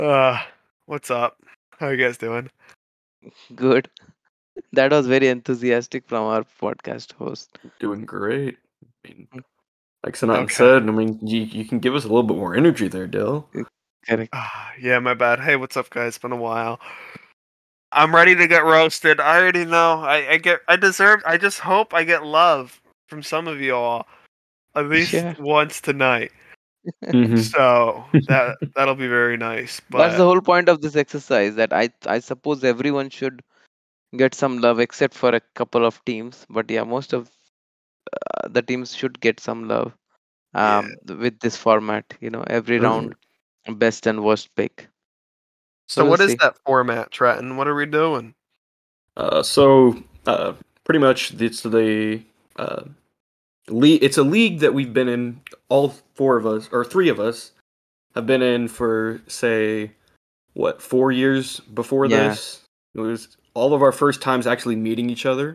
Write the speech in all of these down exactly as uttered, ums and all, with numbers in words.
Uh, what's up? How you guys doing? Good. That was very enthusiastic from our podcast host. Doing great. I mean, Mm, like Sanatan Okay. said, I mean, you, you can give us a little bit more energy there, Dill. mm, Correct. Ah, yeah, my bad. Hey, what's up, guys? It's been a while. I'm ready to get roasted. I already know. I, I get. I deserve. I just hope I get love from some of you all at least Sure. once tonight. Mm-hmm. So that that'll be very nice. That's the But whole point of this exercise that I I suppose everyone should get some love except for a couple of teams. But yeah, most of uh, the teams should get some love yeah. um with this format, you know, every Oh, yeah. round best and worst pick. So So we'll what is see. that format, Trenton? What are we doing? Uh, so, uh, pretty much it's the uh, league. It's a league that we've been in. All four of us, or three of us, have been in for say what four years before Yeah, this. It was all of our first times actually meeting each other,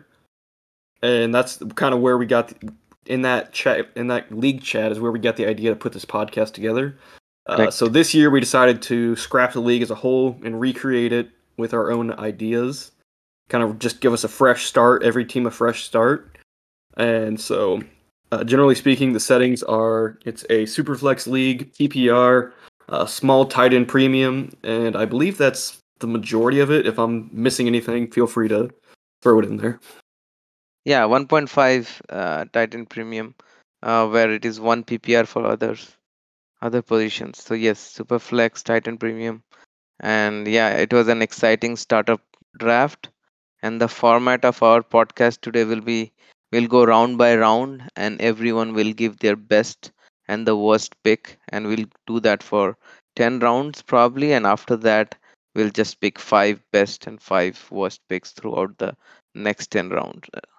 and that's kind of where we got the, in that chat in that league chat is where we got the idea to put this podcast together. Uh, so correct. this year we decided to scrap the league as a whole and recreate it with our own ideas. Kind of just give us a fresh start, every team a fresh start. And so, uh, generally speaking, the settings are it's a Superflex league, P P R, uh, small tight end premium, and I believe that's the majority of it. If I'm missing anything, feel free to throw it in there. Yeah, one point five uh, Titan Premium, uh, where it is one P P R for others other positions. So yes, Super Flex, Titan Premium, and yeah, it was an exciting startup draft. And the format of our podcast today will be we'll go round by round, and everyone will give their best and the worst pick, and we'll do that for ten rounds probably. And after that, we'll just pick five best and five worst picks throughout the next ten rounds, uh,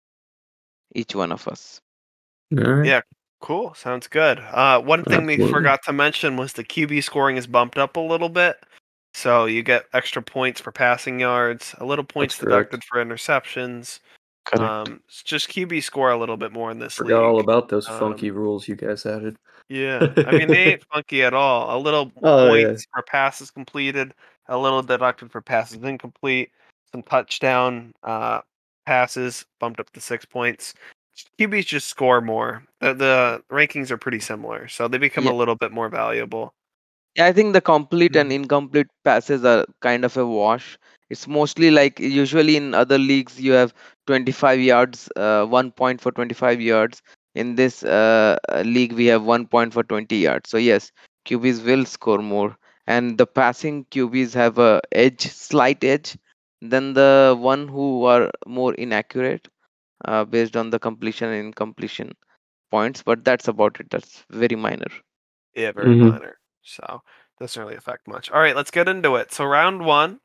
each one of us. All right. Yeah, cool. Sounds good. Uh, one thing we Absolutely. forgot to mention was the Q B scoring is bumped up a little bit. So you get extra points for passing yards, a little That's points correct. deducted for interceptions. Correct. Um, it's just Q B score a little bit more in this Forgot all league. about those Um, funky rules you guys added. yeah, I mean they ain't funky at all. A little Oh yeah. points for passes completed, a little deducted for passes incomplete, some touchdown uh, passes bumped up to six points. Q Bs just score more. The, the rankings are pretty similar, so they become a Yeah. little bit more valuable. Yeah, I think the complete and Mhm. incomplete passes are kind of a wash. It's mostly like usually in other leagues you have twenty-five yards, uh, one point for twenty-five yards. In this uh, uh, league we have one point for twenty yards. So yes, Q Bs will score more, and the passing Q Bs have a edge, slight edge, than the one who are more inaccurate uh, based on the completion and incompletion points. But that's about it. That's very minor. Yeah, very Mm-hmm. minor. So doesn't really affect much. All right, let's get into it. So round one.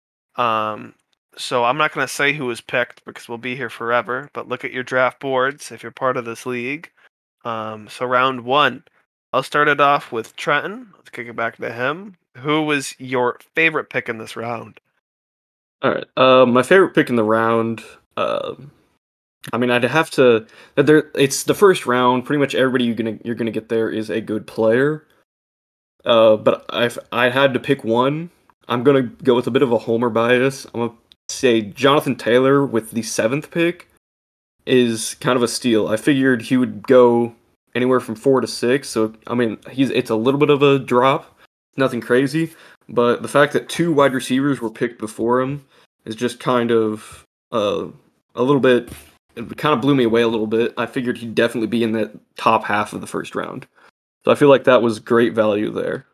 Um, so I'm not gonna say who was picked because we'll be here forever. But look at your draft boards if you're part of this league. Um, so round one, I'll start it off with Trenton. Let's kick it back to him. Who was your favorite pick in this round? All right. Uh, my favorite pick in the round. Um, I mean, I'd have to. There, it's the first round. Pretty much everybody you're gonna you're gonna get there is a good player. Uh, but if I had to pick one, I'm gonna go with a bit of a homer bias. I'm gonna say Jonathan Taylor with the seventh pick is kind of a steal. I figured he would go anywhere from four to six. So I mean, he's it's a little bit of a drop, nothing crazy. But the fact that two wide receivers were picked before him is just kind of uh, a little bit. It kind of blew me away a little bit. I figured he'd definitely be in that top half of the first round. So I feel like that was great value there.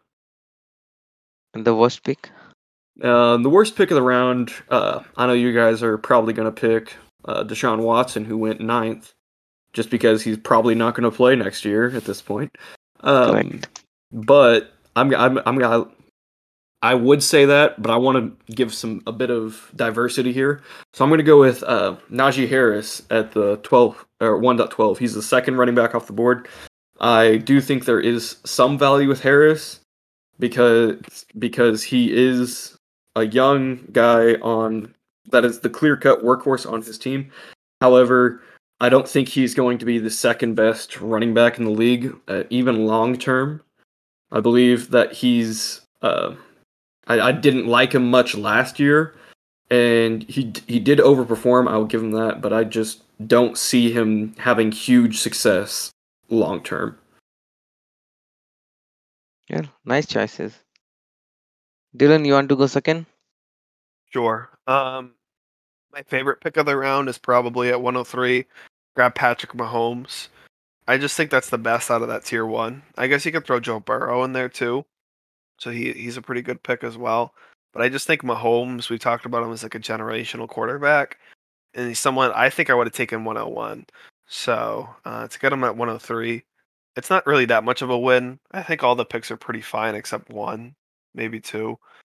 And the worst pick? Uh, the worst pick of the round, uh, I know you guys are probably going to pick uh, Deshaun Watson, who went ninth, just because he's probably not going to play next year at this point. Um, Correct. but I'm, I'm, I'm gonna. I would say that, but I want to give some a bit of diversity here. So I'm going to go with uh, Najee Harris at the twelve or one point twelve. He's the second running back off the board. I do think there is some value with Harris because because he is a young guy on that is the clear-cut workhorse on his team. However, I don't think he's going to be the second best running back in the league, uh, even long term. I believe that he's uh, I, I didn't like him much last year, and he he did overperform. I'll give him that, but I just don't see him having huge success long term. Yeah, nice choices. Dylan, you want to go second? Sure. Um, my favorite pick of the round is probably at one oh three. Grab Patrick Mahomes. I just think that's the best out of that tier one. I guess you could throw Joe Burrow in there too. So he he's a pretty good pick as well. But I just think Mahomes, we talked about him as like a generational quarterback, and he's someone I think I would have taken one oh one. So uh, to get him at one oh three, it's not really that much of a win. I think all the picks are pretty fine except one, maybe two.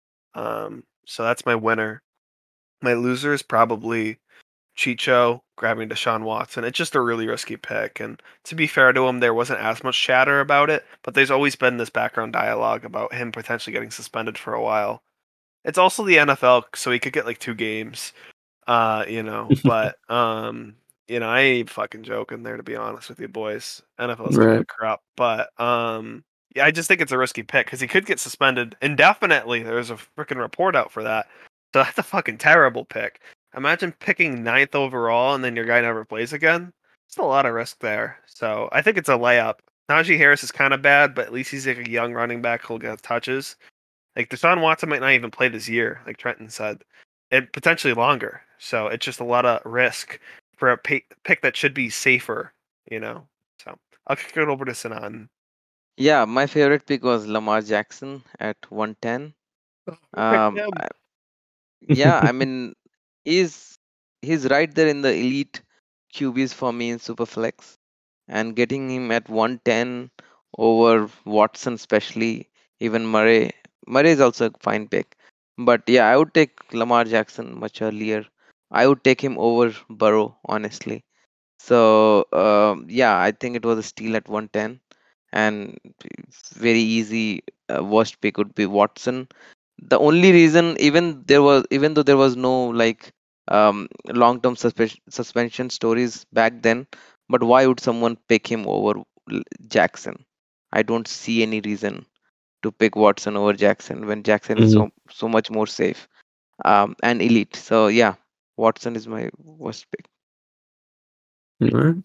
Um, so that's my winner. My loser is probably Chicho grabbing Deshaun Watson. It's just a really risky pick. And to be fair to him, there wasn't as much chatter about it, but there's always been this background dialogue about him potentially getting suspended for a while. It's also the N F L, so he could get like two games. Uh, you know, but um, you know, I ain't even fucking joking there to be honest with you boys. N F L is kind Right. of corrupt, but um, yeah, I just think it's a risky pick because he could get suspended indefinitely. There's a freaking report out for that. So that's a fucking terrible pick. Imagine picking ninth overall and then your guy never plays again. It's a lot of risk there. So I think it's a layup. Najee Harris is kind of bad, but at least he's like a young running back who'll get touches. Like Deshaun Watson might not even play this year, like Trenton said, and potentially longer. So it's just a lot of risk for a pay- pick that should be safer, you know. So I'll kick it over to Sinan. Yeah, my favorite pick was Lamar Jackson at one ten. Who picked Um, him? I- yeah, I mean, he's he's right there in the elite Q Bs for me in Superflex, and getting him at one ten over Watson, especially even Murray. Murray is also a fine pick, but yeah, I would take Lamar Jackson much earlier. I would take him over Burrow, honestly. So um, yeah, I think it was a steal at one ten, and very easy. Uh, worst pick would be Watson. The only reason, even there was, even though there was no like um, long-term suspe- suspension stories back then, but why would someone pick him over L- Jackson? I don't see any reason to pick Watson over Jackson when Jackson is Mhm. so so much more safe um, and elite. So yeah, Watson is my worst pick. Alright.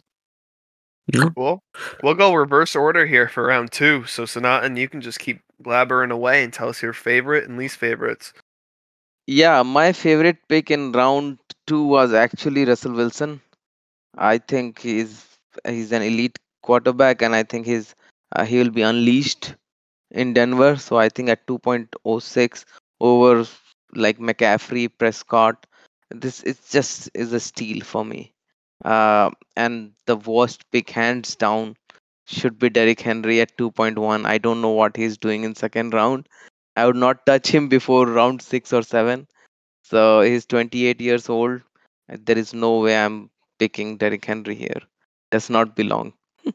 Yeah. Cool. We'll go reverse order here for round two. So Sanatan, you can just keep blabbering away and tell us your favorite and least favorites. Yeah, my favorite pick in round two was actually Russell Wilson. I think he's he's an elite quarterback, and I think he's uh, he will be unleashed in Denver. So I think at two point oh six over like McCaffrey, Prescott, this is just is a steal for me. Uh, and the worst pick, hands down, should be Derrick Henry at two point one. I don't know what he's doing in second round. I would not touch him before round six or seven. So he's twenty-eight years old. and There is no way I'm picking Derrick Henry here. Does not belong.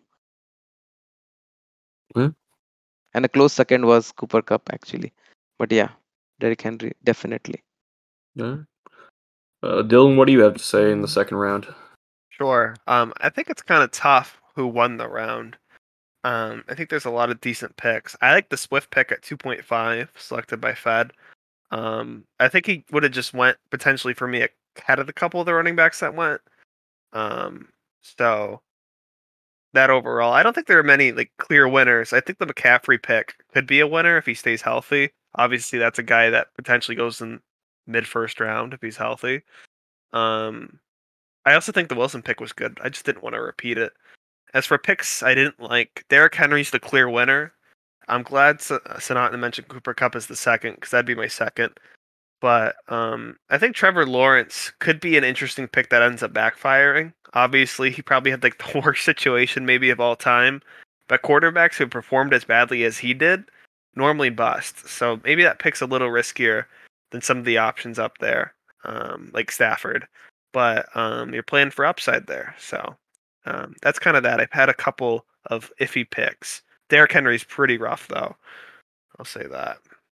Yeah. And a close second was Cooper Cup actually. But yeah, Derrick Henry definitely. Yeah. Uh, Dylan, what do you have to say in the second round? Sure. Um, I think it's kind of tough who won the round. Um, I think there's a lot of decent picks. I like the Swift pick at two point five, selected by Fed. Um, I think he would have just went potentially for me ahead of the couple of the running backs that went. Um, so that overall, I don't think there are many like clear winners. I think the McCaffrey pick could be a winner if he stays healthy. Obviously, that's a guy that potentially goes in mid first round if he's healthy. Um, I also think the Wilson pick was good. I just didn't want to repeat it. As for picks, I didn't like Derrick Henry's the clear winner. I'm glad Sa- Sanatna mentioned Cooper Cup as the second because that'd be my second. But um, I think Trevor Lawrence could be an interesting pick that ends up backfiring. Obviously, he probably had like the worst situation maybe of all time. But quarterbacks who performed as badly as he did normally bust. So maybe that pick's a little riskier than some of the options up there, um, like Stafford. But um, you're playing for upside there. So um, that's kind of that. I've had a couple of iffy picks. Derrick Henry's pretty rough though. I'll say that.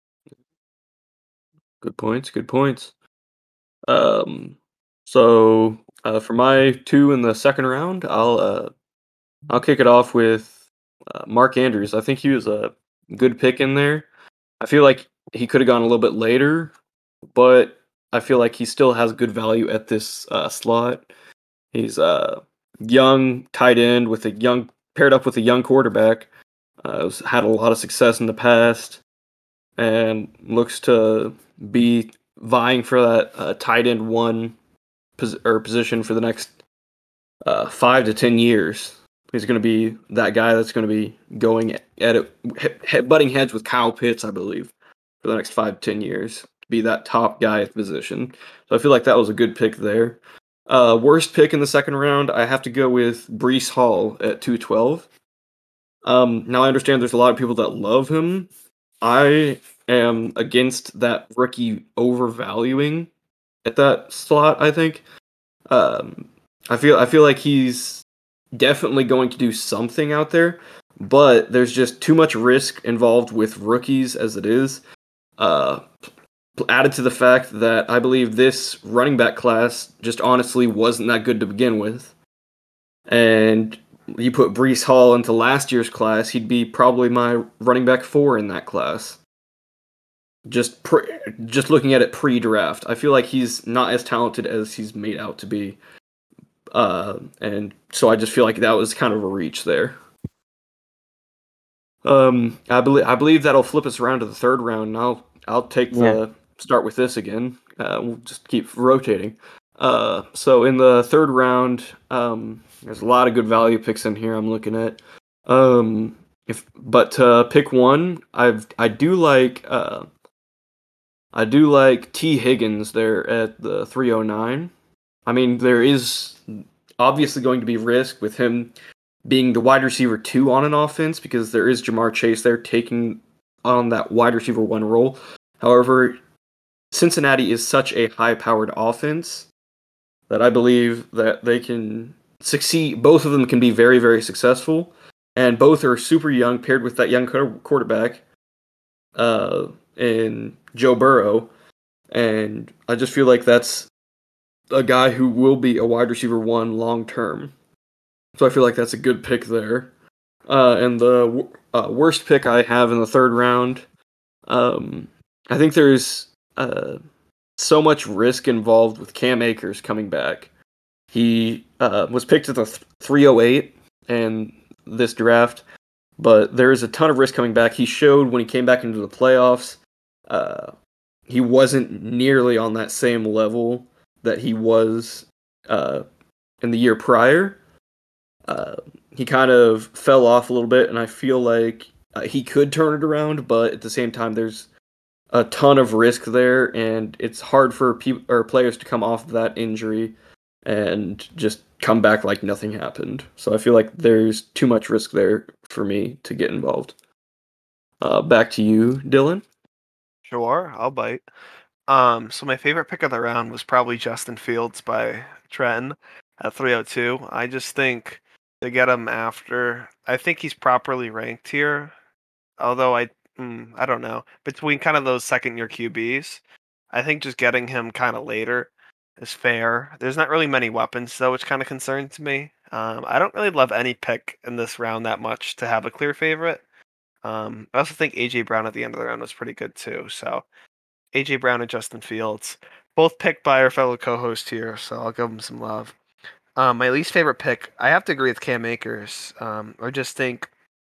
Good points. Good points. Um, so uh, for my two in the second round, I'll uh, I'll kick it off with uh, Mark Andrews. I think he was a good pick in there. I feel like he could have gone a little bit later, but I feel like he still has good value at this uh, slot. He's a young tight end with a young paired up with a young quarterback. Uh, had a lot of success in the past, and looks to be vying for that uh, tight end one pos- or position for the next uh, five to ten years. He's going to be that guy that's going to be going at it, he- butting heads with Kyle Pitts, I believe, for the next five to ten years. Be that top guy at the position. So I feel like that was a good pick there. Uh, worst pick in the second round, I have to go with Breece Hall at two twelve. Um, now I understand there's a lot of people that love him. I am against that rookie overvaluing at that slot. I think. Um, I feel I feel like he's definitely going to do something out there, but there's just too much risk involved with rookies as it is. Uh, added to the fact that I believe this running back class just honestly wasn't that good to begin with, and you put Breece Hall into last year's class, he'd be probably my running back four in that class. Just pre- just looking at it pre-draft, I feel like he's not as talented as he's made out to be. Uh, and so I just feel like that was kind of a reach there. Um, I believe I believe that'll flip us around to the third round. And I'll I'll take Yeah. the start with this again. Uh, we'll just keep rotating. Uh, so in the third round, um, there's a lot of good value picks in here. I'm looking at. Um, if but to pick one, I've I do like uh, I do like T Higgins there at the three oh nine. I mean, there is obviously going to be risk with him being the wide receiver two on an offense because there is Jamar Chase there taking on that wide receiver one role. However, Cincinnati is such a high-powered offense that I believe that they can succeed. Both of them can be very, very successful, and both are super young, paired with that young quarterback uh, in Joe Burrow. And I just feel like that's a guy who will be a wide receiver one long term. So I feel like that's a good pick there. Uh, and the uh, worst pick I have in the third round, um, I think there's uh, so much risk involved with Cam Akers coming back. He uh, was picked at the three oh eight in this draft, but there is a ton of risk coming back. He showed when he came back into the playoffs, uh, he wasn't nearly on that same level that he was uh, in the year prior. Uh, he kind of fell off a little bit, and I feel like uh, he could turn it around, but at the same time, there's a ton of risk there, and it's hard for pe- or players to come off of that injury and just come back like nothing happened. So I feel like there's too much risk there for me to get involved. Uh, back to you, Dylan. Sure, I'll bite. Um, so my favorite pick of the round was probably Justin Fields by Trenton at three oh two. I just think to get him after, I think he's properly ranked here. Although I, mm, I don't know, between kind of those second year Q Bs, I think just getting him kind of later is fair. There's not really many weapons though, which kind of concerns me. Um, I don't really love any pick in this round that much to have a clear favorite. Um, I also think A J Brown at the end of the round was pretty good too. So A J Brown and Justin Fields, both picked by our fellow co-host here, so I'll give them some love. Um, my least favorite pick, I have to agree with Cam Akers. Um, I just think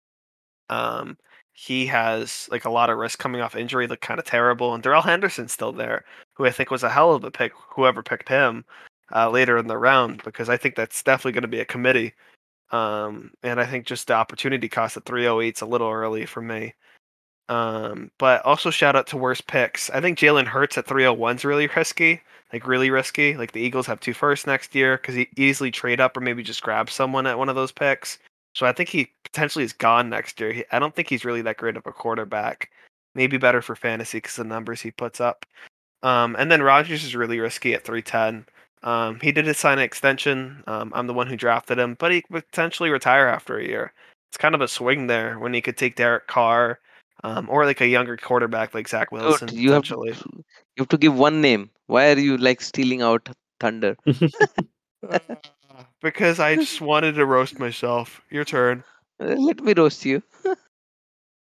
um, he has like a lot of risk coming off injury, look kind of terrible, and Darrell Henderson's still there, who I think was a hell of a pick. Whoever picked him uh, later in the round, because I think that's definitely going to be a committee. Um, and I think just the opportunity cost at three oh eight is a little early for me. Um, but also shout out to worst picks. I think Jalen Hurts at three oh one is really risky, like really risky. Like the Eagles have two firsts next year because he easily trade up or maybe just grab someone at one of those picks. So I think he potentially is gone next year. He, I don't think he's really that great of a quarterback. Maybe better for fantasy because the numbers he puts up. Um, and then Rodgers is really risky at three ten. Um, he did sign an extension. Um, I'm the one who drafted him, but he could potentially retire after a year. It's kind of a swing there when he could take Derek Carr um, or like a younger quarterback like Zach Wilson Dude, you have to potentially. you have to give one name. Why are you like stealing out thunder? Uh, because I just wanted to roast myself. Your turn. Uh, Let me roast you.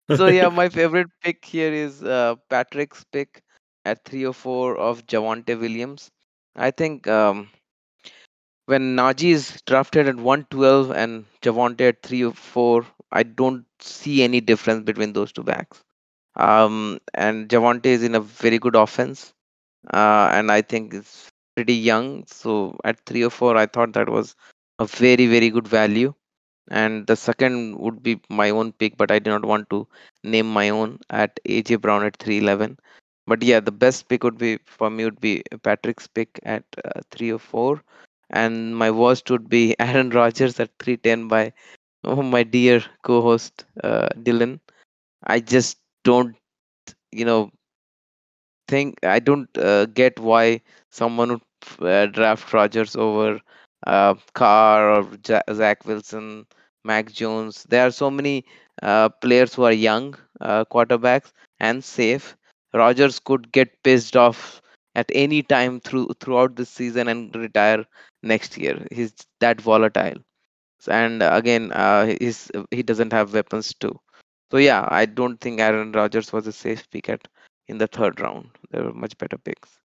So yeah, my favorite pick here is uh, Patrick's pick at three oh four of Javonte Williams. I think um, when Najee is drafted at one twelve and Javonte at three oh four, I don't see any difference between those two backs. Um, and Javonte is in a very good offense, uh, and I think it's pretty young. So at three or four, I thought that was a very very good value. And the second would be my own pick, but I do not want to name my own at A J Brown at three eleven. But yeah, the best pick would be for me would be Patrick's pick at uh, three or four, and my worst would be Aaron Rodgers at three ten by oh, my dear co-host uh, Dylan. I just don't, you know, think I don't uh, get why someone would uh, draft Rodgers over uh, Carr or Ja- Zach Wilson, Mac Jones. There are so many uh, players who are young uh, quarterbacks and safe. Rodgers could get pissed off at any time through throughout the season and retire next year. He's that volatile, and uh, again, uh, he's he doesn't have weapons too. So yeah, I don't think Aaron Rodgers was a safe pick at in the third round. There were much better picks.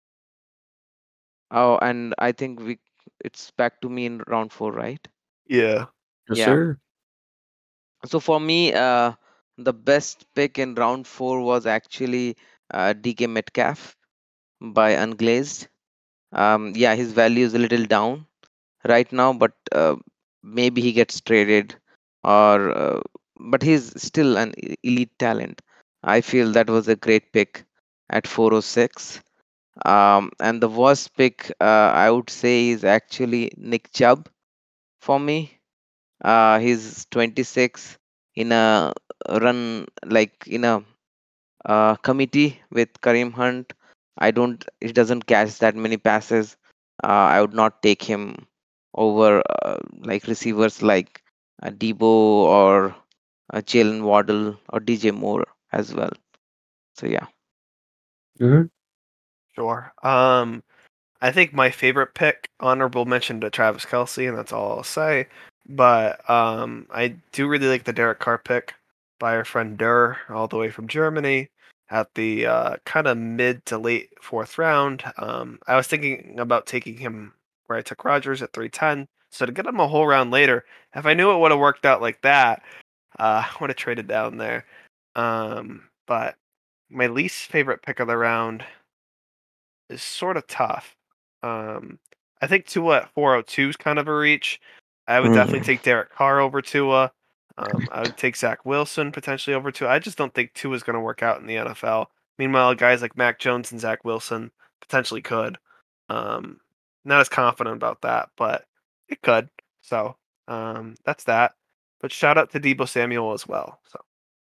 Oh, and I think we it's back to me in round four, right? Yeah. Yes, Yeah. sir. So for me, uh, the best pick in round four was actually uh, D K Metcalf by Unglazed. Um, yeah, his value is a little down right now, but uh, maybe he gets traded, or uh, but he's still an e- elite talent. I feel that was a great pick at four oh six. Um, and the worst pick, uh, I would say, is actually Nick Chubb for me. Uh, he's twenty-six in a run, like in a uh, committee with Kareem Hunt. I don't. He doesn't catch that many passes. Uh, I would not take him over uh, like receivers like uh, Debo or uh, Jalen Waddle or D J Moore as well. So yeah. hmm Sure. Um, I think my favorite pick, honorable mention to Travis Kelsey, and that's all I'll say. But um, I do really like the Derek Carr pick by our friend Durr, all the way from Germany, at the uh, kind of mid to late fourth round. Um, I was thinking about taking him where I took Rogers at three ten. So to get him a whole round later, if I knew it would have worked out like that, uh, I would have traded down there. Um, but my least favorite pick of the round is sort of tough. Um, I think Tua at four oh two is kind of a reach. I would definitely Mm. take Derek Carr over Tua. Um, I would take Zach Wilson potentially over Tua. I just don't think Tua is going to work out in the N F L. Meanwhile, guys like Mac Jones and Zach Wilson potentially could. Um, not as confident about that, but it could. So um, that's that. But shout out to Debo Samuel as well. So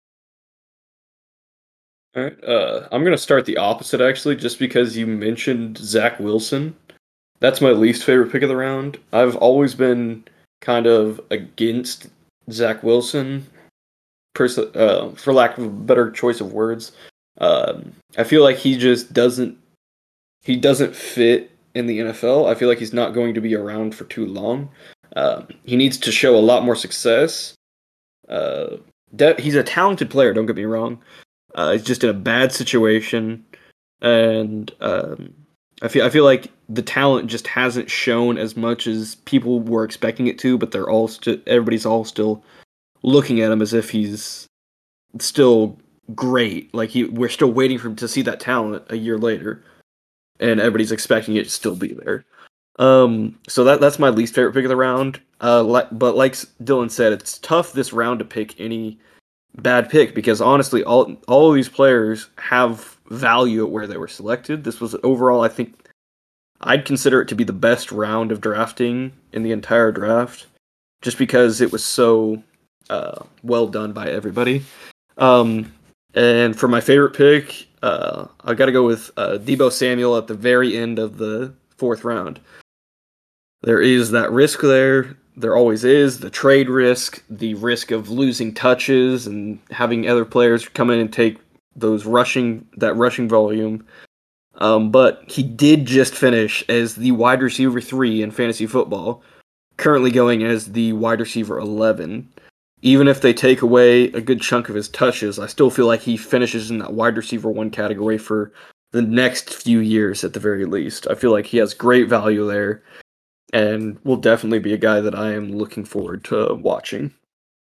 All right. Uh, I'm gonna start the opposite actually, just because you mentioned Zach Wilson. That's my least favorite pick of the round. I've always been kind of against Zach Wilson, pers- uh, for lack of a better choice of words. Um, I feel like he just doesn't he doesn't fit in the N F L. I feel like he's not going to be around for too long. Um, he needs to show a lot more success. Uh, de- he's a talented player. Don't get me wrong. Uh, he's just in a bad situation, and um, I feel I feel like the talent just hasn't shown as much as people were expecting it to. But they're all still everybody's all still looking at him as if he's still great. Like he, we're still waiting for him to see that talent a year later, and everybody's expecting it to still be there. Um, so that that's my least favorite pick of the round. Uh, li- but like Dylan said, it's tough this round to pick any bad pick because honestly, all all of these players have value at where they were selected. This was overall, I think, I'd consider it to be the best round of drafting in the entire draft, just because it was so uh, well done by everybody. Um, and for my favorite pick, uh, I got to go with uh, Debo Samuel at the very end of the fourth round. There is that risk there. There always is the trade risk, the risk of losing touches and having other players come in and take those rushing that rushing volume. Um, but he did just finish as the wide receiver three in fantasy football, currently going as the wide receiver eleven even if they take away a good chunk of his touches, I still feel like he finishes in that wide receiver one category for the next few years at the very least. I feel like he has great value there and will definitely be a guy that I am looking forward to watching.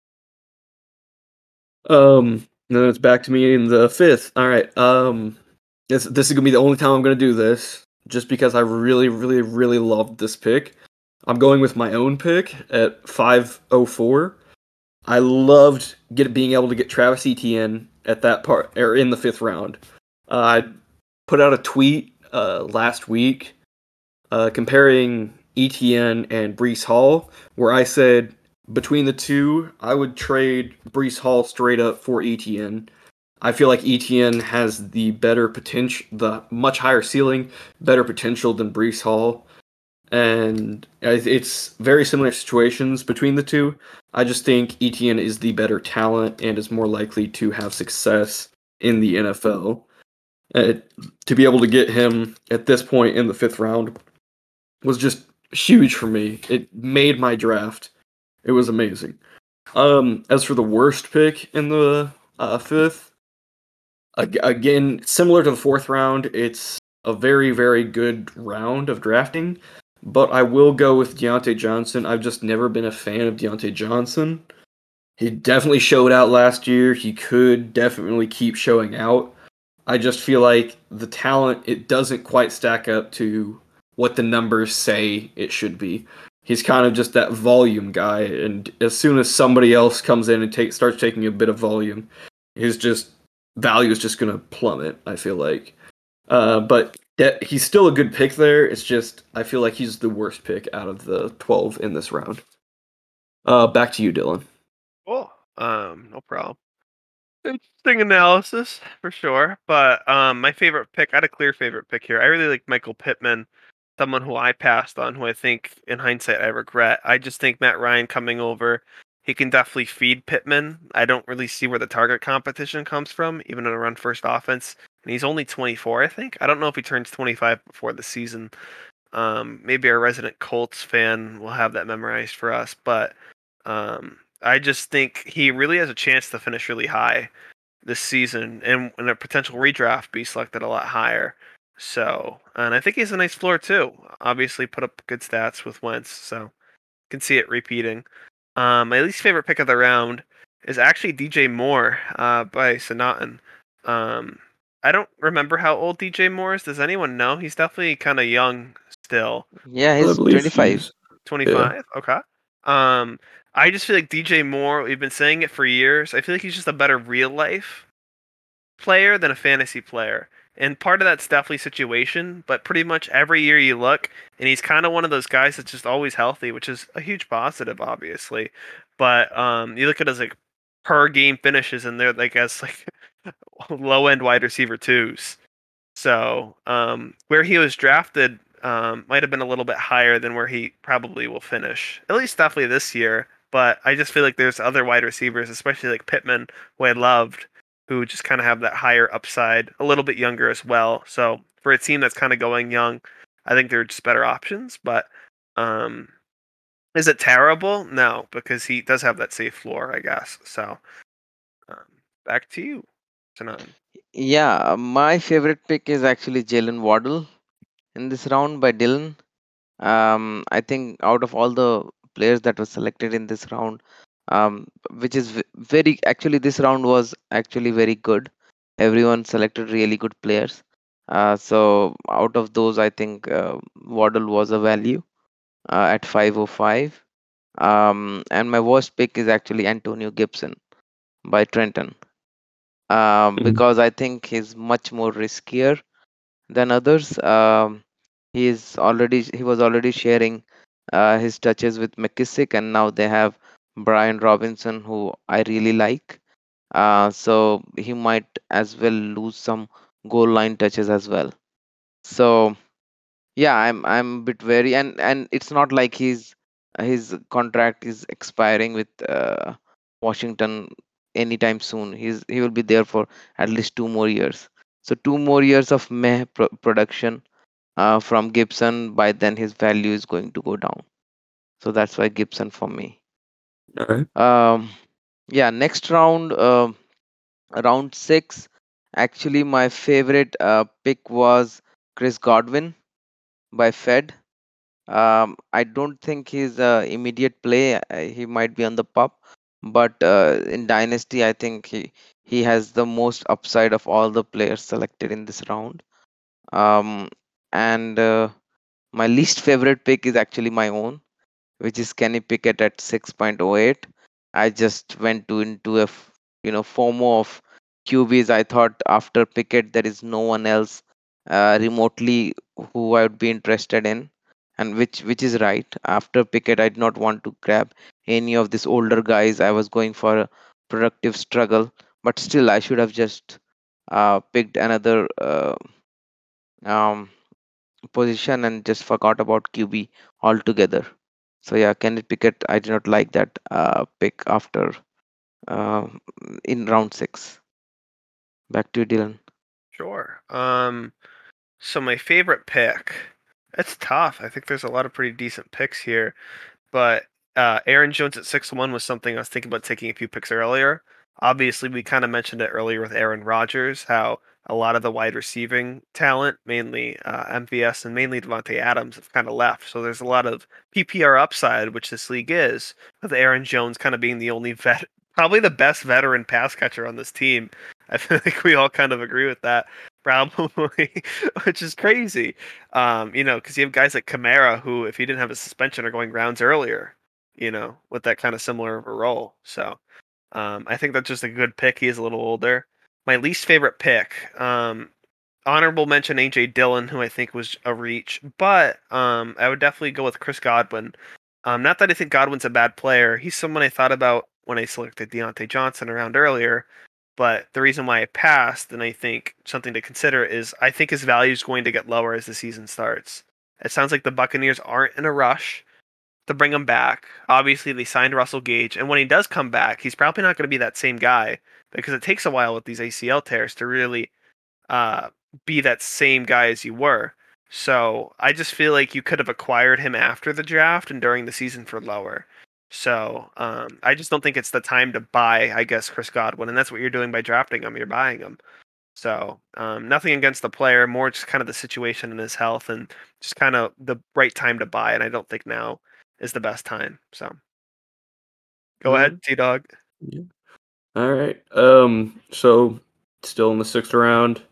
Um, then it's back to me in the fifth. All right. Um, this this is gonna be the only time I'm gonna do this, just because I really, really, really loved this pick. I'm going with my own pick at five oh four. I loved get being able to get Travis Etienne at that part or in the fifth round. Uh, I put out a tweet uh, last week uh, comparing Etienne and Breece Hall, where I said between the two, I would trade Breece Hall straight up for Etienne. I feel like Etienne has the better potential, the much higher ceiling, better potential than Breece Hall. And it's very similar situations between the two. I just think Etienne is the better talent and is more likely to have success in the N F L. Uh, to be able to get him at this point in the fifth round was just huge for me. It made my draft. It was amazing. Um, as for the worst pick in the uh, fifth, ag- again, similar to the fourth round, it's a very, very good round of drafting. But I will go with Deontay Johnson. I've just never been a fan of Deontay Johnson. He definitely showed out last year. He could definitely keep showing out. I just feel like the talent, it doesn't quite stack up to what the numbers say it should be. He's kind of just that volume guy, and as soon as somebody else comes in and take, starts taking a bit of volume, his just value is just going to plummet, I feel like. Uh, but that, he's still a good pick there. It's just, I feel like he's the worst pick out of the twelve in this round. Uh, back to you, Dylan. Cool. Um, no problem. Interesting analysis for sure. But um, my favorite pick, I had a clear favorite pick here. I really like Michael Pittman, someone who I passed on, who I think in hindsight I regret. I just think Matt Ryan coming over, he can definitely feed Pittman. I don't really see where the target competition comes from, even in a run first offense. And he's only twenty-four, I think. I don't know if he turns twenty-five before the season. Um, maybe our resident Colts fan will have that memorized for us, but um, I just think he really has a chance to finish really high this season, and in a potential redraft, be selected a lot higher. So, and I think he has a nice floor too. Obviously, put up good stats with Wentz, so can see it repeating. Um, my least favorite pick of the round is actually D J Moore uh, by Sonatin. Um, I don't remember how old D J Moore is. Does anyone know? He's definitely kind of young still. Yeah, I he's believe twenty-five. he's twenty-five? Okay. Um, I just feel like D J Moore, we've been saying it for years. I feel like he's just a better real life player than a fantasy player. And part of that's definitely situation, but pretty much every year you look, and he's kind of one of those guys that's just always healthy, which is a huge positive, obviously. But um, you look at his like per game finishes, and they're like as like low end wide receiver twos. So um, where he was drafted um, might have been a little bit higher than where he probably will finish, at least definitely this year. But I just feel like there's other wide receivers, especially like Pittman, who I loved, who just kind of have that higher upside, a little bit younger as well. So for a team that's kind of going young, I think they're just better options. But um, is it terrible? No, because he does have that safe floor, I guess. So um, back to you, Sanan. Yeah, my favorite pick is actually Jalen Waddle in this round by Dylan. Um, I think out of all the players that were selected in this round, um, which is v- very actually this round was actually very good. Everyone selected really good players. Uh, so out of those, I think uh, Waddle was a value uh, at five oh five. Um, and my worst pick is actually Antonio Gibson by Trenton, um, Mhm. because I think he's much more riskier than others. Um, he is already he was already sharing uh, his touches with McKissick, and now they have Brian Robinson, who I really like. Uh, so he might as well lose some goal line touches as well. So yeah, I'm I'm a bit wary, and and it's not like he's his contract is expiring with uh, Washington anytime soon. He's he will be there for at least two more years. So two more years of meh pro- production uh, from Gibson. By then his value is going to go down. So that's why Gibson for me. All right. Um, Yeah, next round, uh, round six. Actually, my favorite uh, pick was Chris Godwin by Fed. Um, I don't think he's a immediate play. uh, He might be on the pop, but uh, in Dynasty, I think he he has the most upside of all the players selected in this round. Um, and uh, my least favorite pick is actually my own, which is Kenny Pickett at six point oh eight. I just went to into a f- you know FOMO of Q Bs. I thought after Pickett there is no one else uh, remotely who I would be interested in, and which which is right. After Pickett, I did not want to grab any of these older guys. I was going for a productive struggle, but still I should have just uh, picked another uh, um, position and just forgot about Q B altogether. So yeah, Kenneth Pickett, I did not like that uh, pick after uh, in round six. Back to you, Dylan. Sure. Um, so my favorite pick. It's tough. I think there's a lot of pretty decent picks here, but uh, Aaron Jones at six one was something I was thinking about taking a few picks earlier. Obviously, we kind of mentioned it earlier with Aaron Rodgers, how a lot of the wide receiving talent, mainly uh, M V S and mainly Devontae Adams, have kind of left. So there's a lot of P P R upside, which this league is, with Aaron Jones kind of being the only vet, probably the best veteran pass catcher on this team. I feel like we all kind of agree with that, probably, which is crazy. Um, you know, because you have guys like Kamara who, if he didn't have a suspension, are going rounds earlier. You know, with that kind of similar of a role. So um, I think that's just a good pick. He is a little older. My least favorite pick, um, honorable mention A J Dillon, who I think was a reach, but um, I would definitely go with Chris Godwin. Um, not that I think Godwin's a bad player. He's someone I thought about when I selected Deontay Johnson around earlier. But the reason why I passed, and I think something to consider, is I think his value is going to get lower as the season starts. It sounds like the Buccaneers aren't in a rush to bring him back. Obviously, they signed Russell Gage, and when he does come back, he's probably not going to be that same guy because it takes a while with these A C L tears to really uh, be that same guy as you were. So I just feel like you could have acquired him after the draft and during the season for lower. So um, I just don't think it's the time to buy, I guess, Chris Godwin, and that's what you're doing by drafting him. You're buying him. So um, nothing against the player, more just kind of the situation and his health, and just kind of the right time to buy. And I don't think now is the best time. So go Uh, ahead, T Dog. yeah. All right. Um. So still in the sixth round.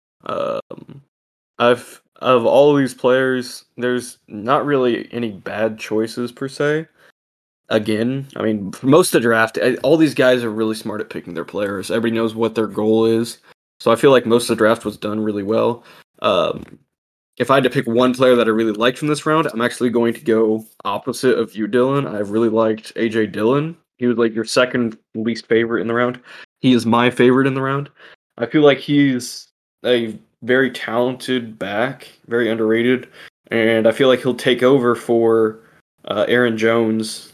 Um. I've of all these players, there's not really any bad choices per se. Again, I mean, for most of the draft, eh, all these guys are really smart at picking their players. Everybody knows what their goal is, so I feel like most of the draft was done really well. Um, if I had to pick one player that I really liked from this round, I'm actually going to go opposite of you, Dylan. I really liked A J Dillon. He was like your second least favorite in the round. He is my favorite in the round. I feel like he's a very talented back, very underrated, and I feel like he'll take over for uh, Aaron Jones,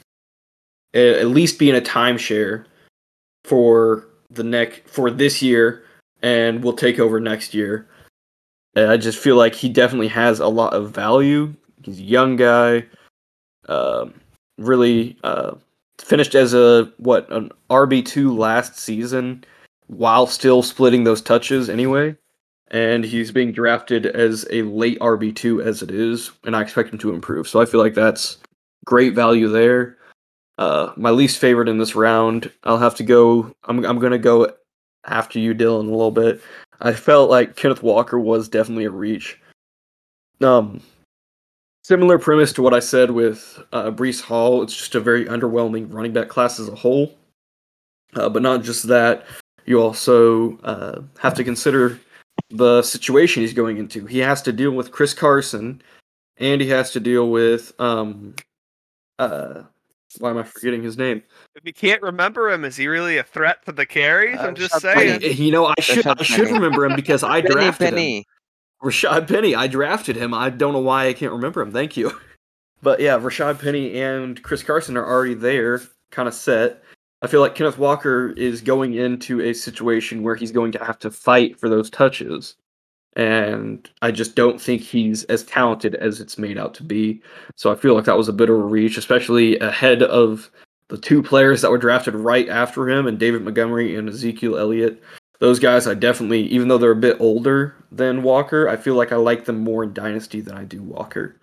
at least be in a timeshare for the neck for this year, and will take over next year. And I just feel like he definitely has a lot of value. He's a young guy. Um, really uh, finished as a what an R B two last season, while still splitting those touches anyway. And he's being drafted as a late R B two as it is, and I expect him to improve. So I feel like that's great value there. Uh, my least favorite in this round, I'll have to go. I'm I'm gonna go after you, Dylan, a little bit. I felt like Kenneth Walker was definitely a reach. Um, Similar premise to what I said with uh, Brees Hall. It's just a very underwhelming running back class as a whole. Uh, but not just that, you also uh, have to consider the situation he's going into. He has to deal with Chris Carson, and he has to deal with um, uh, why am I forgetting his name? If you can't remember him, is he really a threat to the carries? Uh, I'm just Rashad I, saying. Penny. you know, I should Rashad I should Penny. remember him because I Penny, drafted him. Penny. Rashad Penny, I drafted him. I don't know why I can't remember him. Thank you. But yeah, Rashad Penny and Chris Carson are already there, kind of set. I feel like Kenneth Walker is going into a situation where he's going to have to fight for those touches. And I just don't think he's as talented as it's made out to be. So I feel like that was a bit of a reach, especially ahead of the two players that were drafted right after him, and David Montgomery and Ezekiel Elliott. Those guys, I definitely, even though they're a bit older than Walker, I feel like I like them more in Dynasty than I do Walker.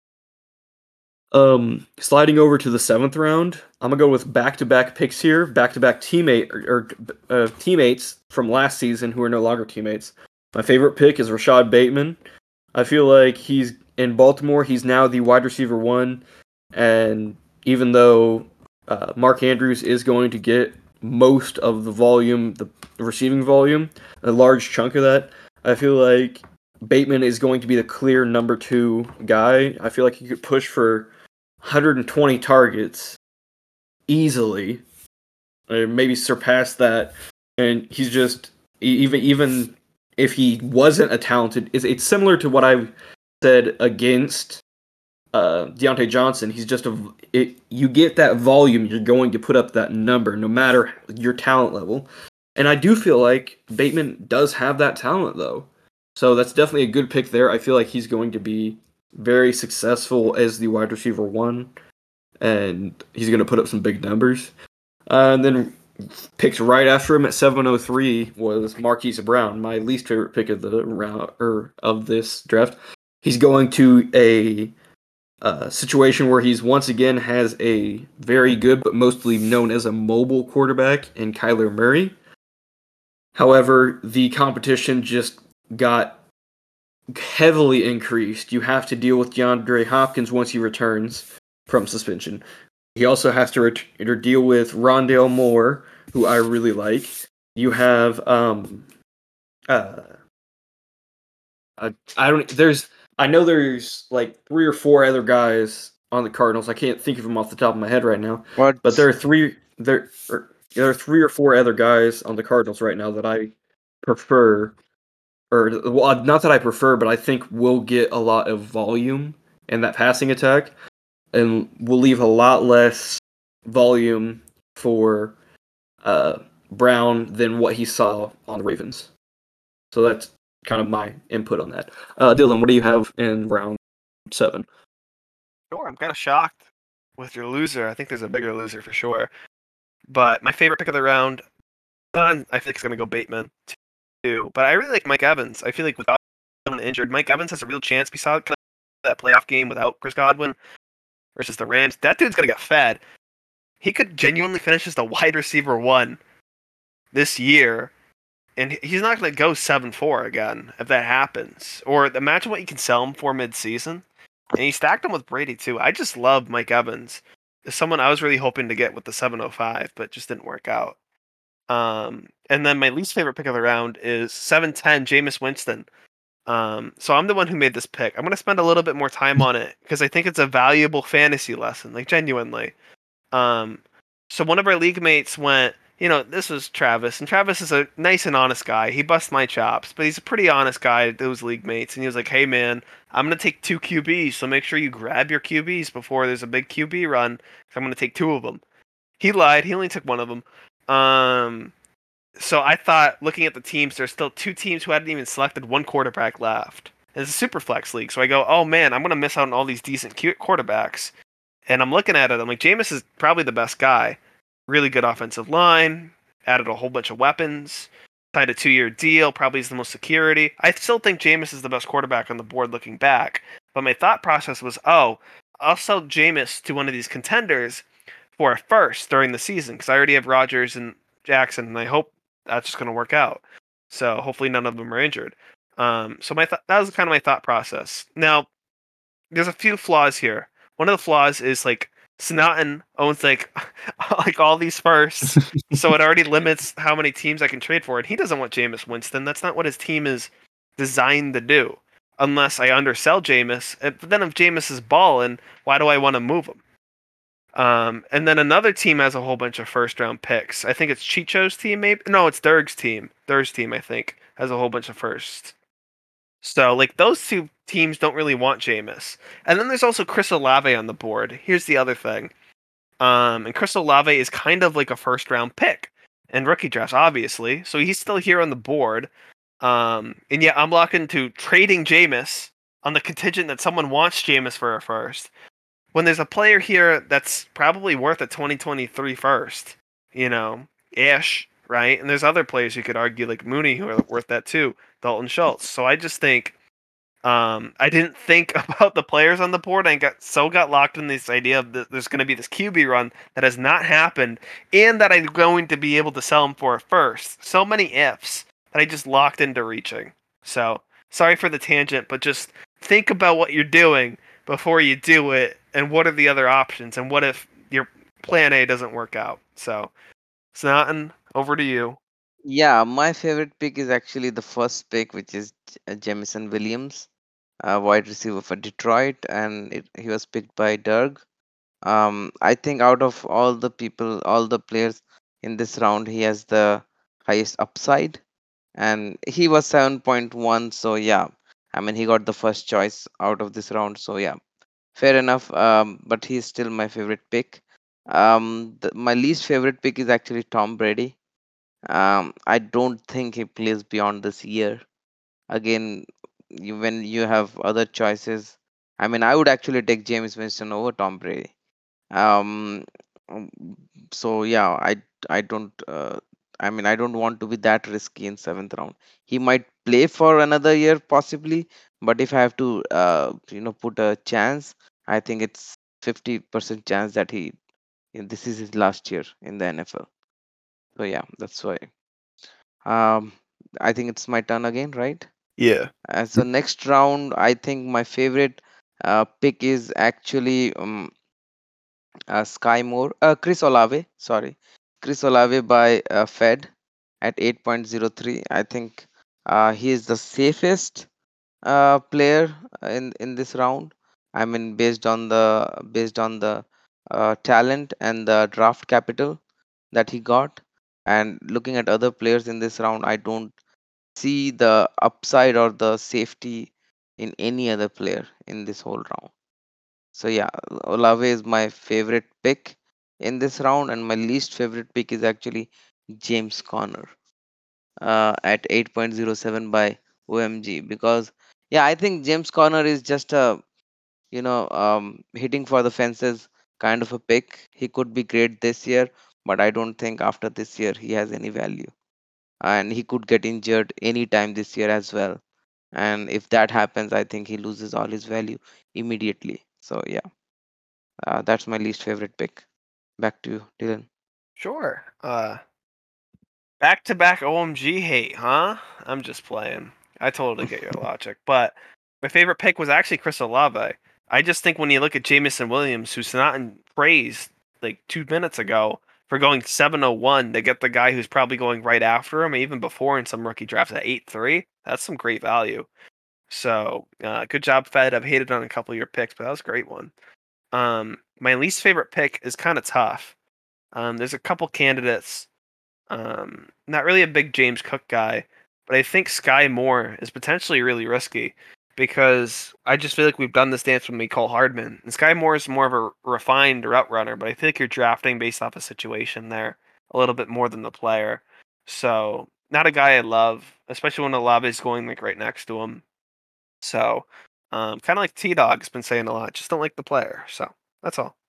Um, sliding over to the seventh round, I'm gonna go with back-to-back picks here, back-to-back teammate or, or uh, teammates from last season who are no longer teammates. My favorite pick is Rashad Bateman. I feel like he's in Baltimore. He's now the wide receiver one, and even though uh, Mark Andrews is going to get most of the volume, the receiving volume, a large chunk of that, I feel like Bateman is going to be the clear number two guy. I feel like he could push for one hundred twenty targets easily, or maybe surpass that. And he's just even even if he wasn't a talented, it's, it's similar to what I said against uh, Deontay Johnson. He's just a it, you get that volume, you're going to put up that number no matter your talent level. And I do feel like Bateman does have that talent though. So that's definitely a good pick there. I feel like he's going to be very successful as the wide receiver one, and he's going to put up some big numbers. Uh, and then picked right after him at seven oh three was Marquise Brown, my least favorite pick of the round or of this draft. He's going to a uh, situation where he's once again has a very good but mostly known as a mobile quarterback in Kyler Murray. However, the competition just got heavily increased. You have to deal with DeAndre Hopkins once he returns from suspension. He also has to ret- or deal with Rondale Moore, who I really like. You have um uh I, I don't there's I know there's like three or four other guys on the Cardinals. I can't think of them off the top of my head right now. What? But there are three there are, there are three or four other guys on the Cardinals right now that I prefer, or well, not that I prefer, but I think will get a lot of volume in that passing attack, and will leave a lot less volume for uh, Brown than what he saw on the Ravens. So that's kind of my input on that. Uh, Dylan, what do you have in round seven? Sure, I'm kind of shocked with your loser. I think there's a bigger loser for sure. But my favorite pick of the round, I feel like it's going to go Bateman too. But I really like Mike Evans. I feel like without someone injured, Mike Evans has a real chance. We saw that playoff game without Chris Godwin versus the Rams. That dude's going to get fed. He could genuinely finish as the wide receiver one this year. And he's not going to go seven four again if that happens. Or imagine what you can sell him for mid-season. And he stacked him with Brady too. I just love Mike Evans. It's someone I was really hoping to get with the seven oh five, but just didn't work out. Um, and then my least favorite pick of the round is seven ten, Jameis Winston. Um, so I'm the one who made this pick. I'm going to spend a little bit more time on it because I think it's a valuable fantasy lesson, like genuinely. Um, so one of our league mates went, you know, this was Travis, and Travis is a nice and honest guy. He busts my chops, but he's a pretty honest guy, those league mates. And he was like, hey, man, I'm going to take two Q Bs, so make sure you grab your Q Bs before there's a big Q B run, because I'm going to take two of them. He lied. He only took one of them. Um, so I thought, looking at the teams, there's still two teams who hadn't even selected one quarterback left. And it's a super flex league, so I go, oh, man, I'm going to miss out on all these decent quarterbacks. And I'm looking at it, I'm like, Jameis is probably the best guy. Really good offensive line, added a whole bunch of weapons, signed a two-year deal, probably is the most security. I still think Jameis is the best quarterback on the board looking back. But my thought process was, oh, I'll sell Jameis to one of these contenders for a first during the season, because I already have Rodgers and Jackson, and I hope that's just going to work out. So hopefully none of them are injured. Um, so my th- that was kind of my thought process. Now, there's a few flaws here. One of the flaws is like Snotton owns like like all these firsts, so it already limits how many teams I can trade for. And he doesn't want Jameis Winston. That's not what his team is designed to do. Unless I undersell Jameis. But then if Jameis is balling, why do I want to move him? Um, and then another team has a whole bunch of first round picks. I think it's Chicho's team, maybe. No, it's Derg's team. Derg's team, I think, has a whole bunch of firsts. So, like, those two teams don't really want Jameis. And then there's also Chris Olave on the board. Here's the other thing. Um, and Chris Olave is kind of like a first-round pick in rookie drafts, obviously. So he's still here on the board. Um, and yet I'm locked into trading Jameis on the contingent that someone wants Jameis for a first. when there's a player here that's probably worth a twenty twenty-three first, you know, ish, right? And there's other players you could argue like Mooney who are worth that too, Dalton Schultz. So I just think um, I didn't think about the players on the board. I got so got locked in this idea of that there's going to be this Q B run that has not happened, and that I'm going to be able to sell them for a first. So many ifs that I just locked into reaching. So sorry for the tangent, but just think about what you're doing before you do it, and what are the other options, and what if your plan A doesn't work out. So, Snatten, over to you. Yeah, my favorite pick is actually the first pick, which is J- uh, Jamison Williams, a wide receiver for Detroit, and it, he was picked by Doug. Um, I think out of all the people, all the players in this round, he has the highest upside, and he was seven point one. So yeah, I mean he got the first choice out of this round. So yeah, fair enough. Um, but he's still my favorite pick. Um, the, my least favorite pick is actually Tom Brady. Um, I don't think he plays beyond this year. Again, you, when you have other choices, I mean, I would actually take James Winston over Tom Brady. Um, um, so yeah, I I don't. Uh, I mean, I don't want to be that risky in seventh round. He might play for another year possibly, but if I have to, uh, you know, put a chance, I think it's fifty percent chance that he this is his last year in the N F L. So yeah, that's why. Um, I think it's my turn again, right? Yeah. Uh, so next round, I think my favorite uh, pick is actually um, uh, Sky Moore, uh, Chris Olave. Sorry, Chris Olave by uh, Fed at eight point zero three. I think uh, he is the safest uh, player in in this round. I mean, based on the based on the uh, talent and the draft capital that he got, and looking at other players in this round, I don't see the upside or the safety in any other player in this whole round. So yeah, Olave is my favorite pick in this round, and my least favorite pick is actually James Conner uh, at eight point zero seven by O M G, because yeah, I think James Conner is just a you know um, hitting for the fences kind of a pick. He could be great this year, but I don't think after this year he has any value, and he could get injured anytime this year as well. And if that happens, I think he loses all his value immediately. So yeah, uh, that's my least favorite pick. Back to you, Dylan. Sure. Uh, back to back O M G hate, huh? I'm just playing. I totally get your logic, but my favorite pick was actually Chris Olave. I just think when you look at Jamison Williams, who's not in praise like two minutes ago for going seven oh one to get the guy who's probably going right after him, even before in some rookie drafts at eight three. That's some great value. So uh, good job, Fed. I've hated on a couple of your picks, but that was a great one. Um, my least favorite pick is kind of tough. Um, there's a couple candidates. Um, not really a big James Cook guy, but I think Sky Moore is potentially really risky because I just feel like we've done this dance with Mecole Hardman. And Sky Moore is more of a refined route runner, but I feel like you're drafting based off a situation there a little bit more than the player. So not a guy I love, especially when Olave is going like right next to him. So um, kind of like T Dog's been saying a lot, just don't like the player. So that's all.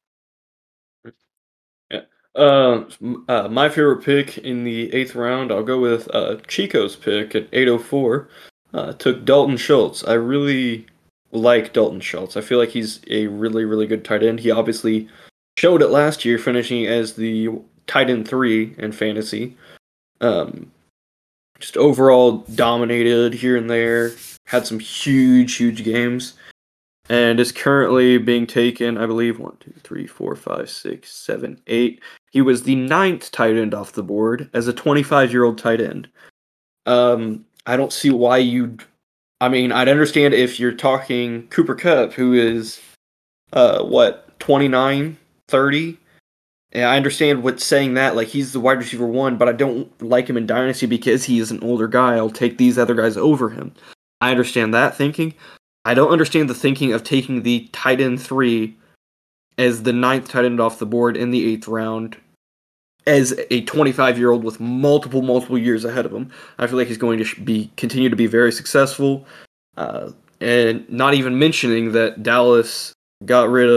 Yeah. Uh, m- uh, my favorite pick in the eighth round, I'll go with uh, Chico's pick at eight oh four. Uh, took Dalton Schultz. I really like Dalton Schultz. I feel like he's a really, really good tight end. He obviously showed it last year, finishing as the tight end three in fantasy. Um, just overall dominated here and there. Had some huge, huge games. And is currently being taken, I believe, one, two, three, four, five, six, seven, eight. He was the ninth tight end off the board as a twenty-five-year-old tight end. Um, I don't see why you'd. I mean, I'd understand if you're talking Cooper Kupp, who is, uh, what, twenty-nine, thirty. And I understand what saying that, like, he's the wide receiver one, but I don't like him in Dynasty because he is an older guy. I'll take these other guys over him. I understand that thinking. I don't understand the thinking of taking the tight end three as the ninth tight end off the board in the eighth round as a twenty-five-year-old with multiple, multiple years ahead of him. I feel like he's going to be continue to be very successful. Uh, and not even mentioning that Dallas got rid of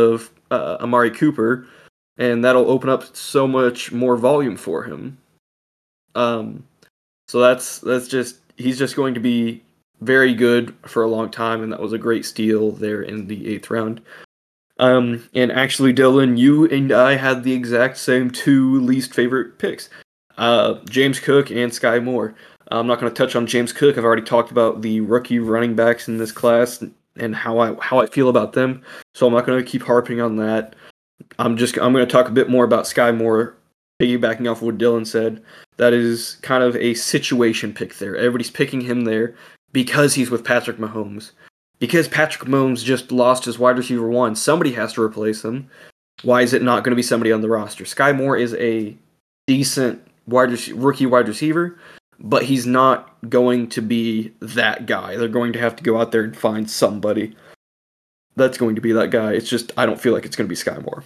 uh, Amari Cooper, and that'll open up so much more volume for him. Um, so that's that's just he's just going to be very good for a long time, and that was a great steal there in the eighth round. Um, and actually, Dylan, you and I had the exact same two least favorite picks, uh, James Cook and Sky Moore. I'm not going to touch on James Cook. I've already talked about the rookie running backs in this class and how I how I feel about them, so I'm not going to keep harping on that. I'm just I'm going to talk a bit more about Sky Moore, piggybacking off what Dylan said. That is kind of a situation pick there. Everybody's picking him there because he's with Patrick Mahomes. Because Patrick Mahomes just lost his wide receiver one, somebody has to replace him. Why is it not going to be somebody on the roster? Sky Moore is a decent wide rec- rookie wide receiver, but he's not going to be that guy. They're going to have to go out there and find somebody that's going to be that guy. It's just, I don't feel like it's going to be Sky Moore.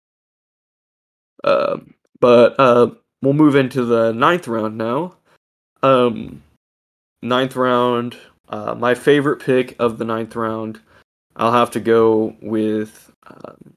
Uh, but uh, we'll move into the ninth round now. Um, ninth round, uh, my favorite pick of the ninth round, I'll have to go with. Um,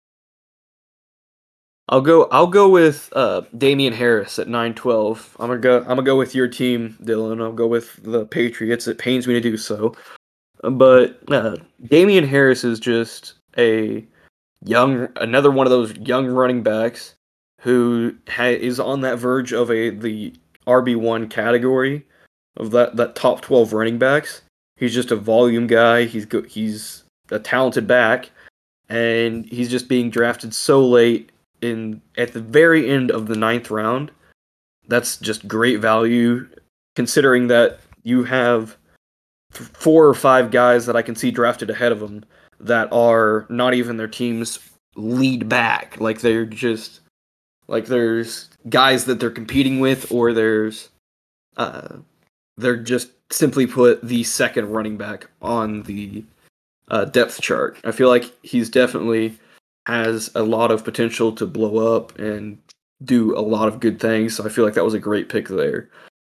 I'll go. I'll go with uh, Damian Harris at nine twelve. I'm gonna go. I'm gonna go with your team, Dylan. I'll go with the Patriots. It pains me to do so, but uh, Damian Harris is just a young, another one of those young running backs who ha- is on that verge of a the R B one category of that, that top twelve running backs. He's just a volume guy. He's go- he's a talented back, and he's just being drafted so late in at the very end of the ninth round. That's just great value, considering that you have four or five guys that I can see drafted ahead of him that are not even their team's lead back. Like they're just like there's guys that they're competing with, or there's uh, they're just simply put the second running back on the uh, depth chart. I feel like he's definitely has a lot of potential to blow up and do a lot of good things. So I feel like that was a great pick there.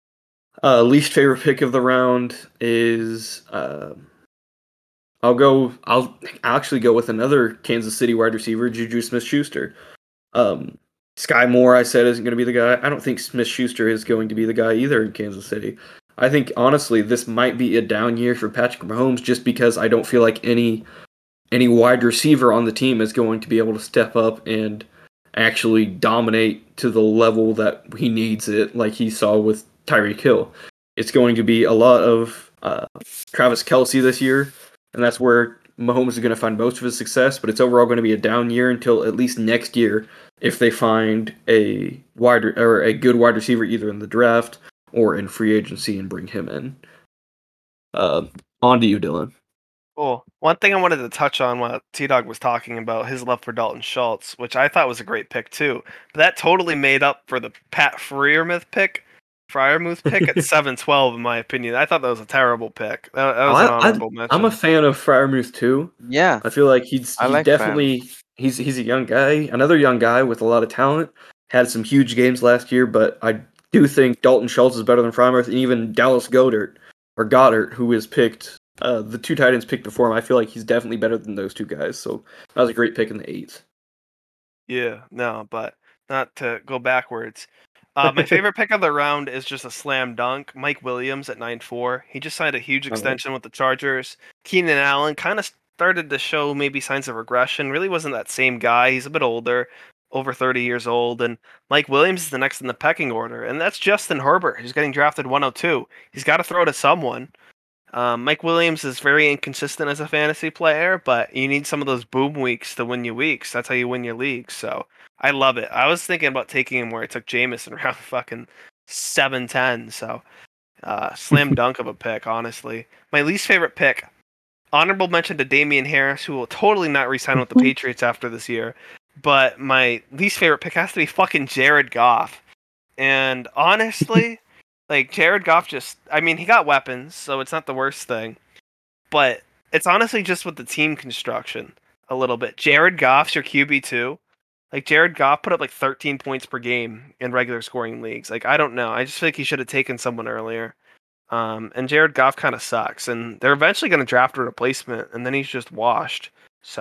Uh, least favorite pick of the round is uh, I'll go. I'll actually go with another Kansas City wide receiver, Juju Smith-Schuster. Um, Sky Moore, I said, isn't going to be the guy. I don't think Smith-Schuster is going to be the guy either in Kansas City. I think, honestly, this might be a down year for Patrick Mahomes just because I don't feel like any any wide receiver on the team is going to be able to step up and actually dominate to the level that he needs it, like he saw with Tyreek Hill. It's going to be a lot of uh, Travis Kelce this year, and that's where Mahomes is going to find most of his success, but it's overall going to be a down year until at least next year if they find a wide or a good wide receiver either in the draft or in free agency and bring him in. Uh, on to you, Dylan. Cool. One thing I wanted to touch on while T-Dog was talking about his love for Dalton Schultz, which I thought was a great pick too. But that totally made up for the Pat Freiermuth pick, Freiermuth pick at seven twelve, in my opinion. I thought that was a terrible pick. That, that was I, an honorable I, mention. I'm a fan of Freiermuth too. Yeah, I feel like he's I he's like definitely he's he's a young guy, another young guy with a lot of talent. Had some huge games last year, but I do think Dalton Schultz is better than Freiermuth, and even Dallas Goedert or Goddard, who is picked. Uh, the two tight ends picked before him, I feel like he's definitely better than those two guys. So that was a great pick in the eighth. Yeah, no, but not to go backwards. Uh, my favorite pick of the round is just a slam dunk. Mike Williams at nine four. He just signed a huge extension with the Chargers. Keenan Allen kind of started to show maybe signs of regression. Really wasn't that same guy. He's a bit older, over thirty years old. And Mike Williams is the next in the pecking order. And that's Justin Herbert, who's getting drafted one oh two. He's got to throw to someone. Um, Mike Williams is very inconsistent as a fantasy player, but you need some of those boom weeks to win you weeks. That's how you win your league. So I love it. I was thinking about taking him where I took Jameson around fucking seven ten. So uh, slam dunk of a pick, honestly. My least favorite pick, honorable mention to Damian Harris, who will totally not re-sign with the Patriots after this year. But my least favorite pick has to be fucking Jared Goff. And honestly, like Jared Goff just, I mean, he got weapons, so it's not the worst thing. But it's honestly just with the team construction a little bit. Jared Goff's your Q B two. Like Jared Goff put up like thirteen points per game in regular scoring leagues. Like I don't know. I just feel like he should have taken someone earlier. Um, and Jared Goff kind of sucks. And they're eventually going to draft a replacement, and then he's just washed. So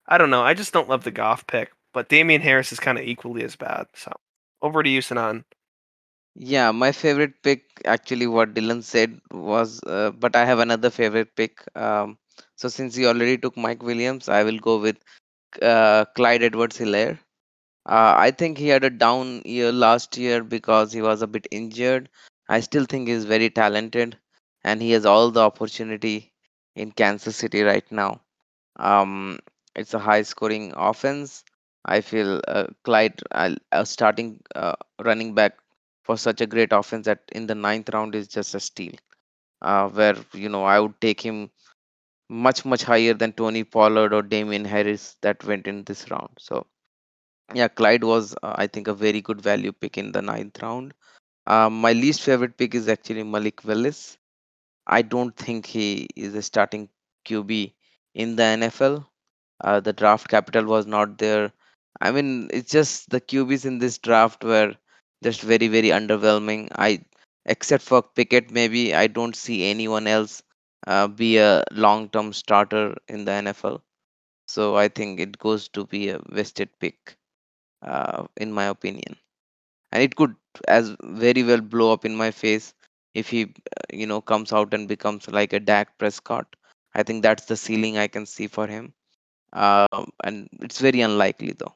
I don't know. I just don't love the Goff pick, but Damian Harris is kind of equally as bad. So over to you, Sanan. Yeah, my favorite pick, actually, what Dylan said was, uh, but I have another favorite pick. Um, so since he already took Mike Williams, I will go with uh, Clyde Edwards-Helaire. Uh, I think he had a down year last year because he was a bit injured. I still think he's very talented, and he has all the opportunity in Kansas City right now. Um, it's a high-scoring offense. I feel uh, Clyde, uh, a starting uh, running back for such a great offense that in the ninth round is just a steal. Uh, where you know I would take him much much higher than Tony Pollard or Damian Harris that went in this round. So yeah, Clyde was uh, I think a very good value pick in the ninth round. Um, my least favorite pick is actually Malik Willis. I don't think he is a starting Q B in the N F L. Uh, the draft capital was not there. I mean, it's just the Q Bs in this draft were just very, very underwhelming. I, except for Pickett, maybe I don't see anyone else uh, be a long-term starter in the N F L. So I think it goes to be a wasted pick, uh, in my opinion. And it could as very well blow up in my face if he, uh, you know, comes out and becomes like a Dak Prescott. I think that's the ceiling I can see for him, um, and it's very unlikely though.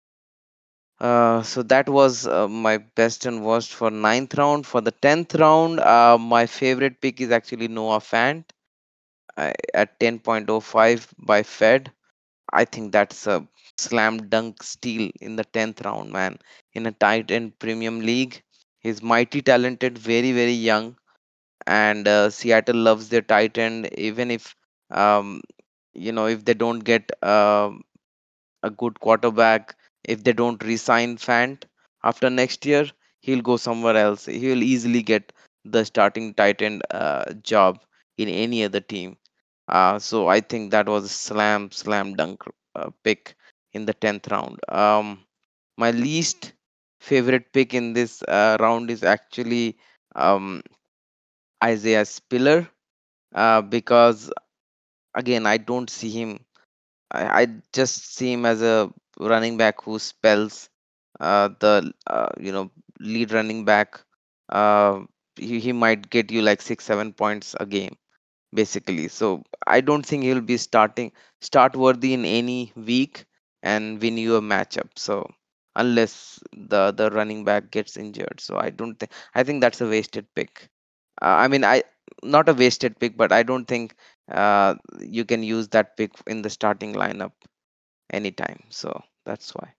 Uh, so that was uh, my best and worst for ninth round. For the tenth round, uh, my favorite pick is actually Noah Fant uh, at ten point oh five by Fed. I think that's a slam dunk steal in the tenth round, man. In a tight end premium league, he's mighty talented, very very young, and uh, Seattle loves their tight end. Even if um, you know if they don't get um a good quarterback, if they don't resign Fant after next year, he'll go somewhere else. He'll easily get the starting tight end uh, job in any other team. Uh, so I think that was a slam slam dunk uh, pick in the tenth round. Um, my least favorite pick in this uh, round is actually um, Isaiah Spiller, uh, because again I don't see him. I, I just see him as a running back who spells uh, the uh, you know lead running back. Uh, he, he might get you like six seven points a game basically. So I don't think he'll be starting start worthy in any week and win you a matchup. So unless the the running back gets injured, so I don't think I think that's a wasted pick. Uh, I mean, I not a wasted pick, but I don't think uh, you can use that pick in the starting lineup anytime. So that's why.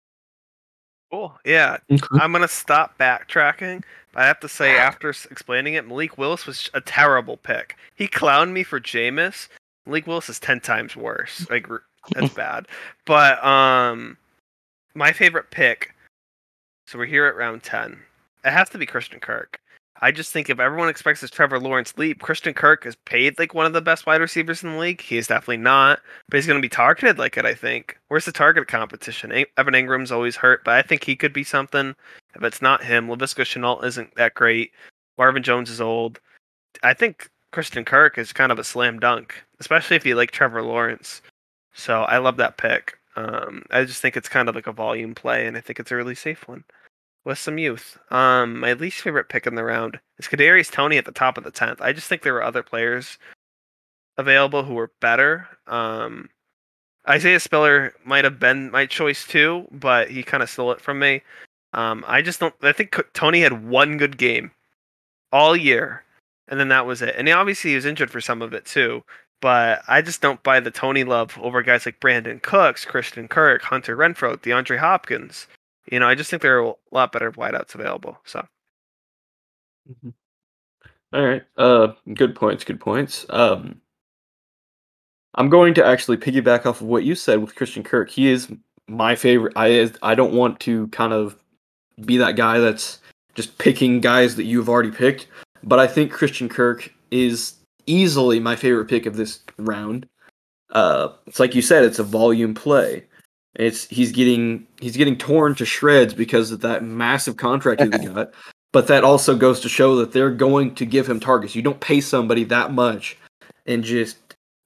Cool. Yeah, Okay. I'm gonna stop backtracking. But I have to say, after s- explaining it, Malik Willis was a terrible pick. He clowned me for Jameis. Malik Willis is ten times worse. Like r- that's bad. But um, my favorite pick. So we're here at round ten. It has to be Christian Kirk. I just think if everyone expects this Trevor Lawrence leap, Christian Kirk is paid like one of the best wide receivers in the league. He is definitely not, but he's going to be targeted like it, I think. Where's the target competition? A- Evan Ingram's always hurt, but I think he could be something. If it's not him, Laviska Shenault isn't that great. Marvin Jones is old. I think Christian Kirk is kind of a slam dunk, especially if you like Trevor Lawrence. So I love that pick. Um, I just think it's kind of like a volume play, and I think it's a really safe one with some youth. Um, my least favorite pick in the round is Kadarius Toney at the top of the tenth. I just think there were other players available who were better. Um, Isaiah Spiller might have been my choice too, but he kind of stole it from me. Um, I just don't. I think Tony had one good game all year, and then that was it. And he obviously he was injured for some of it too. But I just don't buy the Tony love over guys like Brandon Cooks, Christian Kirk, Hunter Renfro, DeAndre Hopkins. You know, I just think there are a lot better wideouts available. So Mhm. All right. Uh, good points. Good points. Um, I'm going to actually piggyback off of what you said with Christian Kirk. He is my favorite. I I don't want to kind of be that guy that's just picking guys that you've already picked, but I think Christian Kirk is easily my favorite pick of this round. Uh, it's like you said, it's a volume play. It's he's getting he's getting torn to shreds because of that massive contract that he got. But that also goes to show that they're going to give him targets. You don't pay somebody that much and just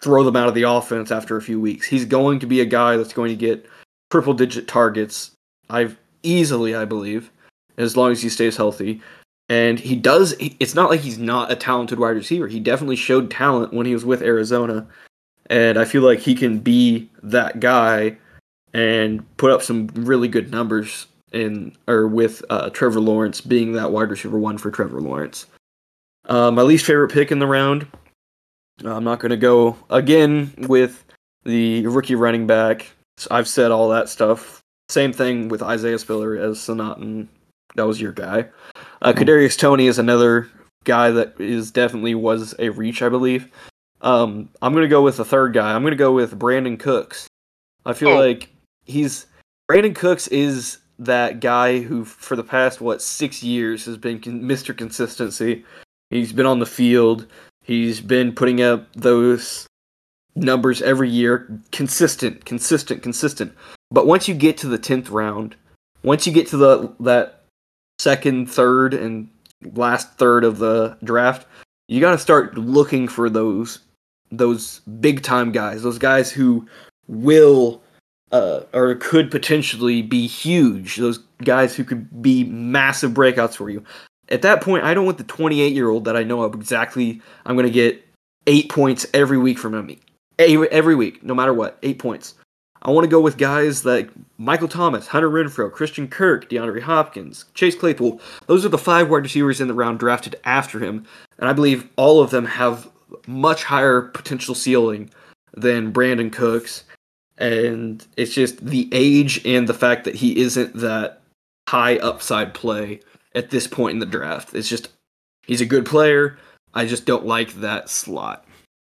throw them out of the offense after a few weeks. He's going to be a guy that's going to get triple digit targets. I've easily, I believe, as long as he stays healthy. And he does. It's not like he's not a talented wide receiver. He definitely showed talent when he was with Arizona, and I feel like he can be that guy and put up some really good numbers in or with uh, Trevor Lawrence being that wide receiver one for Trevor Lawrence. Uh, my least favorite pick in the round. Uh, I'm not going to go again with the rookie running back. So I've said all that stuff. Same thing with Isaiah Spiller as Sonatin. That was your guy. Uh, Kadarius Toney is another guy that is definitely was a reach, I believe. Um, I'm going to go with the third guy. I'm going to go with Brandon Cooks. I feel Oh. like he's Brandon Cooks is that guy who, for the past what six years, has been con- Mister Consistency. He's been on the field. He's been putting up those numbers every year, consistent, consistent, consistent. But once you get to the tenth round, once you get to the that second, third, and last third of the draft, you got to start looking for those those big time guys, those guys who will uh, or could potentially be huge, those guys who could be massive breakouts for you. At that point, I don't want the twenty-eight year old that I know of exactly I'm going to get eight points every week from him. Every week, no matter what, eight points. I want to go with guys like Michael Thomas, Hunter Renfrow, Christian Kirk, DeAndre Hopkins, Chase Claypool. Those are the five wide receivers in the round drafted after him, and I believe all of them have much higher potential ceiling than Brandon Cooks. And it's just the age and the fact that he isn't that high upside play at this point in the draft. It's just, he's a good player. I just don't like that slot.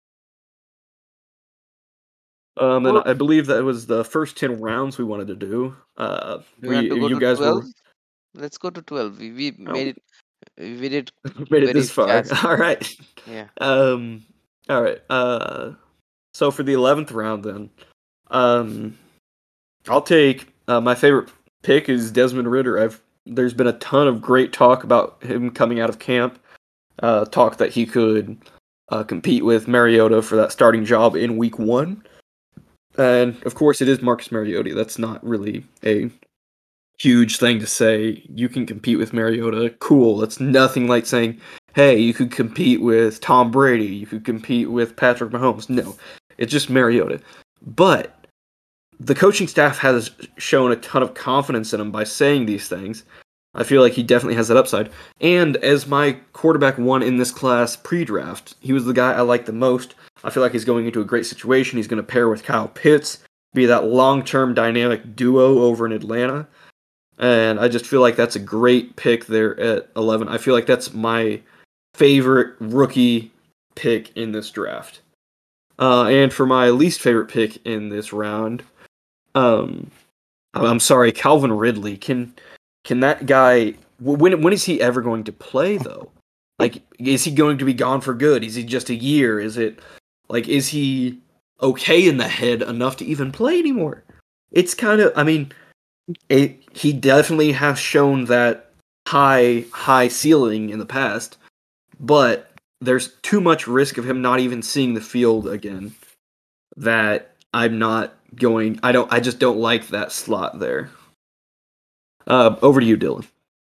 Um, and Well- I believe that was the first ten rounds we wanted to do. Uh, We we, want to go you to guys twelve. were Let's go to twelve. We, we Oh. made it. We did made it very this far. fast. All right. Yeah. Um. All right. Uh. So for the eleventh round, then, um, I'll take uh, my favorite pick is Desmond Ridder. I've there's been a ton of great talk about him coming out of camp. Uh, talk that he could uh, compete with Mariota for that starting job in week one. And of course, it is Marcus Mariota. That's not really a huge thing to say. You can compete with Mariota. Cool. That's nothing like saying, hey, you could compete with Tom Brady. You could compete with Patrick Mahomes. No, it's just Mariota. But the coaching staff has shown a ton of confidence in him by saying these things. I feel like he definitely has that upside. And as my quarterback one in this class pre-draft, he was the guy I liked the most. I feel like he's going into a great situation. He's going to pair with Kyle Pitts, be that long-term dynamic duo over in Atlanta. And I just feel like that's a great pick there at eleven. I feel like that's my favorite rookie pick in this draft. Uh, and for my least favorite pick in this round, um, I'm sorry, Calvin Ridley. Can can that guy? When when is he ever going to play though? Like, is he going to be gone for good? Is he just a year? Is it like is he okay in the head enough to even play anymore? It's kind of. I mean, it, he definitely has shown that high high ceiling in the past, but there's too much risk of him not even seeing the field again. That I'm not going. I don't. I just don't like that slot there. Uh, over to you, Dylan.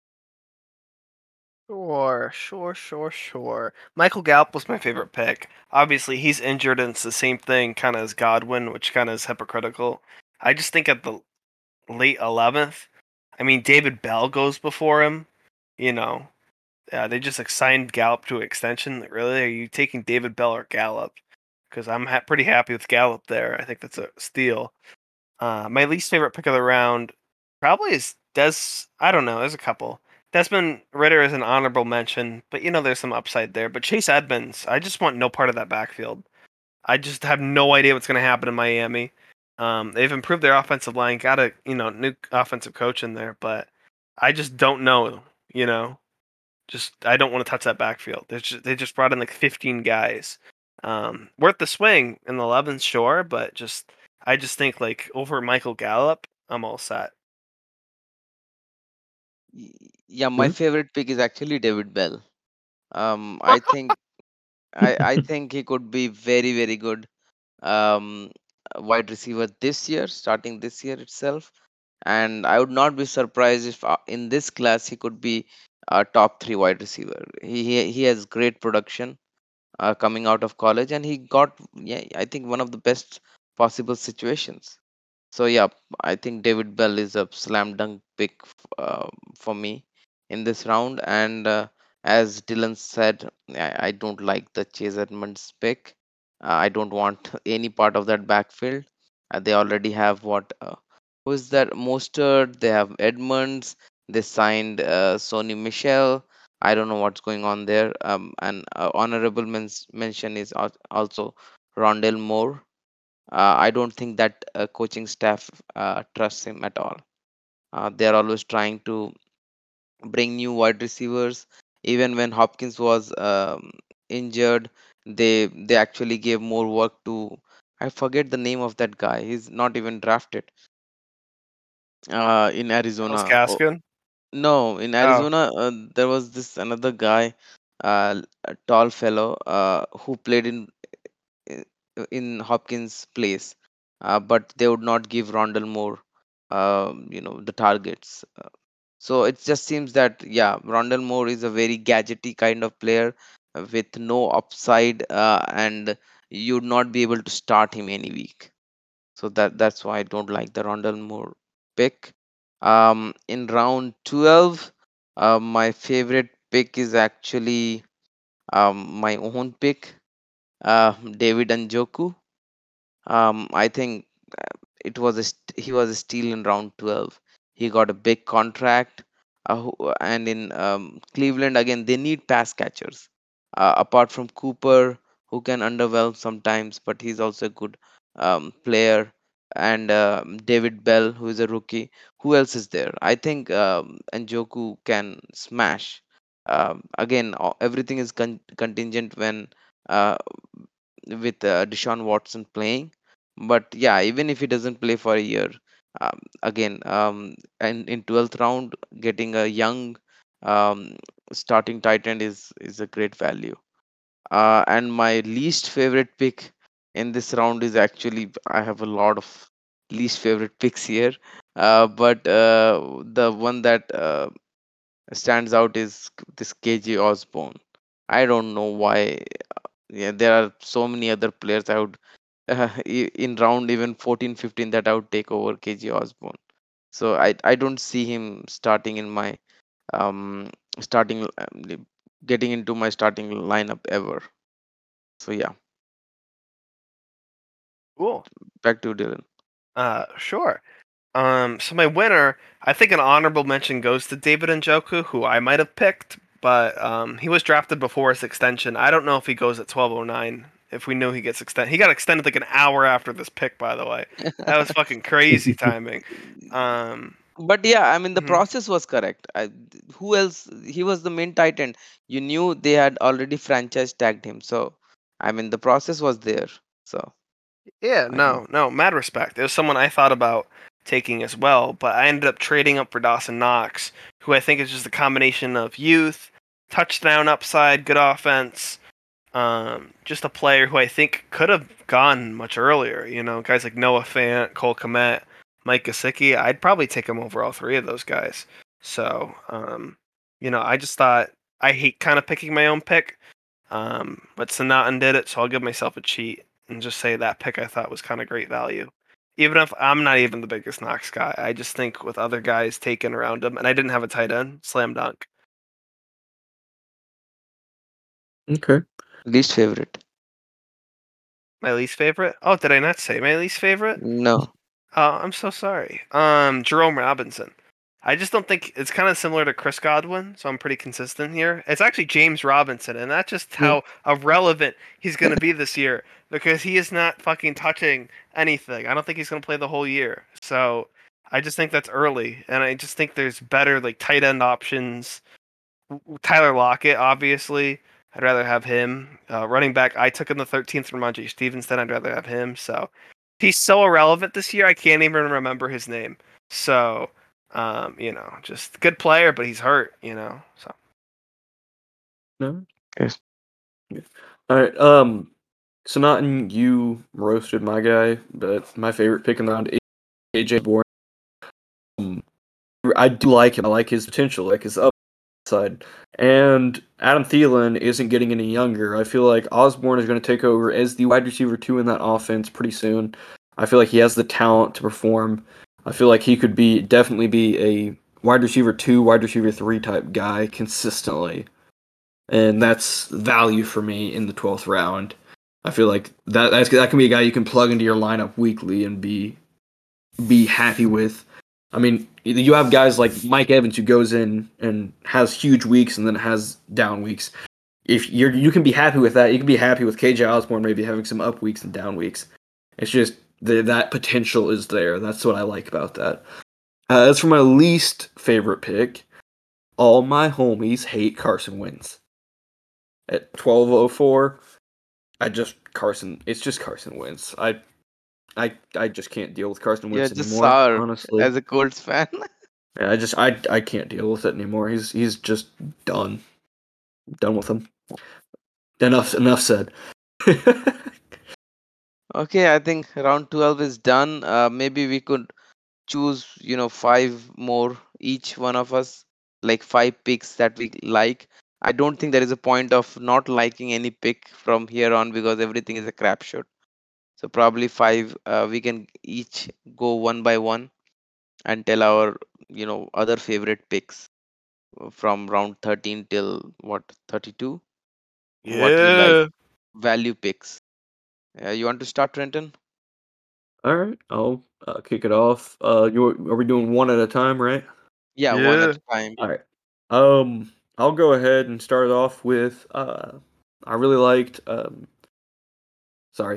Sure, sure, sure, sure. Michael Gallup was my favorite pick. Obviously, he's injured, and it's the same thing kind of as Godwin, which kind of is hypocritical. I just think at the late eleventh, I mean, David Bell goes before him. You know, uh, they just like, signed Gallup to an extension. Really, are you taking David Bell or Gallup? Because I'm ha- pretty happy with Gallup there. I think that's a steal. Uh, my least favorite pick of the round probably is Des. I don't know. There's a couple. Desmond Ritter is an honorable mention, but you know there's some upside there. But Chase Edmonds, I just want no part of that backfield. I just have no idea what's going to happen in Miami. Um, they've improved their offensive line, got a you know new offensive coach in there, but I just don't know. You know, just I don't want to touch that backfield. They just they just brought in like fifteen guys. Um, worth the swing in the eleventh, sure, but just I just think like over Michael Gallup, I'm all set. Y- Yeah, my Mhm. favorite pick is actually David Bell. Um, I think I I think he could be very very good um, wide receiver this year, starting this year itself. And I would not be surprised if uh, in this class he could be a top three wide receiver. He he, he has great production uh, coming out of college, and he got, yeah, I think one of the best possible situations. So yeah, I think David Bell is a slam dunk pick f- uh, for me in this round. And uh, as Dylan said, I, I don't like the Chase Edmonds pick. Uh, I don't want any part of that backfield. Uh, they already have what? Uh, who is that? Mostert. They have Edmonds. They signed uh, Sony Michel. I don't know what's going on there. Um, and uh, honorable mens- mention is al- also Rondell Moore. uh, I don't think that uh, coaching staff uh, trusts him at all. Uh, they are always trying to bring new wide receivers. Even when Hopkins was um, injured, they they actually gave more work to, I forget the name of that guy. He's not even drafted uh, in Miles Arizona. Oh, Gaskin. no, in Oh, Arizona, uh, there was this another guy, uh, a tall fellow, uh, who played in i- in Hopkins' place, uh, but they would not give Rondell Moore, um, you know, the targets. Uh, so it just seems that, yeah, Rondell Moore is a very gadgety kind of player uh, with no upside, uh, and you'd not be able to start him any week. So that that's why I don't like the Rondell Moore pick. Um, in round twelve, uh, my favorite pick is actually um, my own pick, uh, David Njoku. Um, I think uh, it was a st- he was a steal in round twelve. He got a big contract, uh, who- and in um, Cleveland again they need pass catchers. Uh, apart from Cooper, who can underwhelm sometimes, but he's also a good um, player, and um David Bell, who is a rookie. Who else is there? I think um, Njoku can smash. Um, again, o- everything is con- contingent when uh, with uh, Deshaun Watson playing. But yeah, even if he doesn't play for a year, um, again, um, and in twelfth round, getting a young um, starting tight end is is a great value. Uh, and my least favorite pick in this round is actually, I have a lot of least favorite picks here, uh, but uh, the one that uh, stands out is this K J Osborne. I don't know why. Yeah, there are so many other players I would uh, i- in round even fourteen, fifteen that I would take over K J Osborne. So I I don't see him starting in my um starting um, li- getting into my starting lineup ever. So yeah, cool. back to Dylan. Uh, sure. Um, so my winner, I think an honorable mention goes to David Njoku, who I might have picked, but um, he was drafted before his extension. I don't know if he goes at twelve oh nine. If we knew he gets extended, he got extended like an hour after this pick. By the way, that was fucking crazy timing. Um, But yeah, I mean the mhm. process was correct. I, who else? He was the main titan. You knew they had already franchise tagged him. So I mean the process was there. So Yeah, I think no, no, mad respect. It was someone I thought about taking as well, but I ended up trading up for Dawson Knox, who I think is just a combination of youth, touchdown upside, good offense, um, just a player who I think could have gone much earlier. You know, guys like Noah Fant, Cole Kmet, Mike Gesicki. I'd probably take him over all three of those guys. So, um, you know, I just thought I hate kind of picking my own pick, um, but Sanatin did it, so I'll give myself a cheat and just say that pick I thought was kind of great value. Even if I'm not even the biggest Knox guy, I just think with other guys taken around him, and I didn't have a tight end, slam dunk. Okay. least favorite. My least favorite? Oh, did I not say my least favorite? No. Oh, I'm so sorry. Um, Jerome Robinson. I just don't think it's kind of similar to Chris Godwin, so I'm pretty consistent here. It's actually James Robinson, and that's just Yeah. how irrelevant he's going to be this year because he is not fucking touching anything. I don't think he's going to play the whole year. So I just think that's early, and I just think there's better like tight end options. Tyler Lockett, obviously. I'd rather have him. Uh, running back, I took in the thirteenth from Ramondre Stevenson. I'd rather have him. So he's so irrelevant this year. I can't even remember his name. So, um, you know, just good player, but he's hurt. You know, so No. Yes. All right. Um. Sonatin, you roasted my guy, but my favorite pick in the round is A J Bourne. Um, I do like him. I like his potential, like his upside. And Adam Thielen isn't getting any younger. I feel like Osborne is going to take over as the wide receiver two in that offense pretty soon. I feel like he has the talent to perform. I feel like he could be definitely be a wide receiver two, wide receiver three type guy consistently. And that's value for me in the twelfth round. I feel like that that's, that can be a guy you can plug into your lineup weekly and be be happy with. I mean, you have guys like Mike Evans who goes in and has huge weeks and then has down weeks. If you're you can be happy with that, you can be happy with K J Osborne maybe having some up weeks and down weeks. It's just the, that potential is there. That's what I like about that. Uh, as for my least favorite pick, all my homies hate Carson Wentz. At twelve oh four, I just Carson. It's just Carson Wentz. I, I, I just can't deal with Carson You're Wentz just anymore. sour Honestly, as a Colts fan. yeah, I just I I can't deal with it anymore. He's he's just done. Done with him. Enough enough said. Okay, I think round twelve is done. Uh, maybe we could choose, you know, five more each one of us, like five picks that we like. I don't think there is a point of not liking any pick from here on because everything is a crapshoot. So probably five. Uh, we can each go one by one and tell our, you know, other favorite picks uh, from round thirteen till what thirty-two. What we like, Yeah. value picks. Uh, you want to start, Trenton? All right, I'll uh, kick it off. Uh, you are we doing one at a time, right? Yeah, one Yeah. at a time. All right. Um, I'll go ahead and start it off with uh, I really liked um, sorry,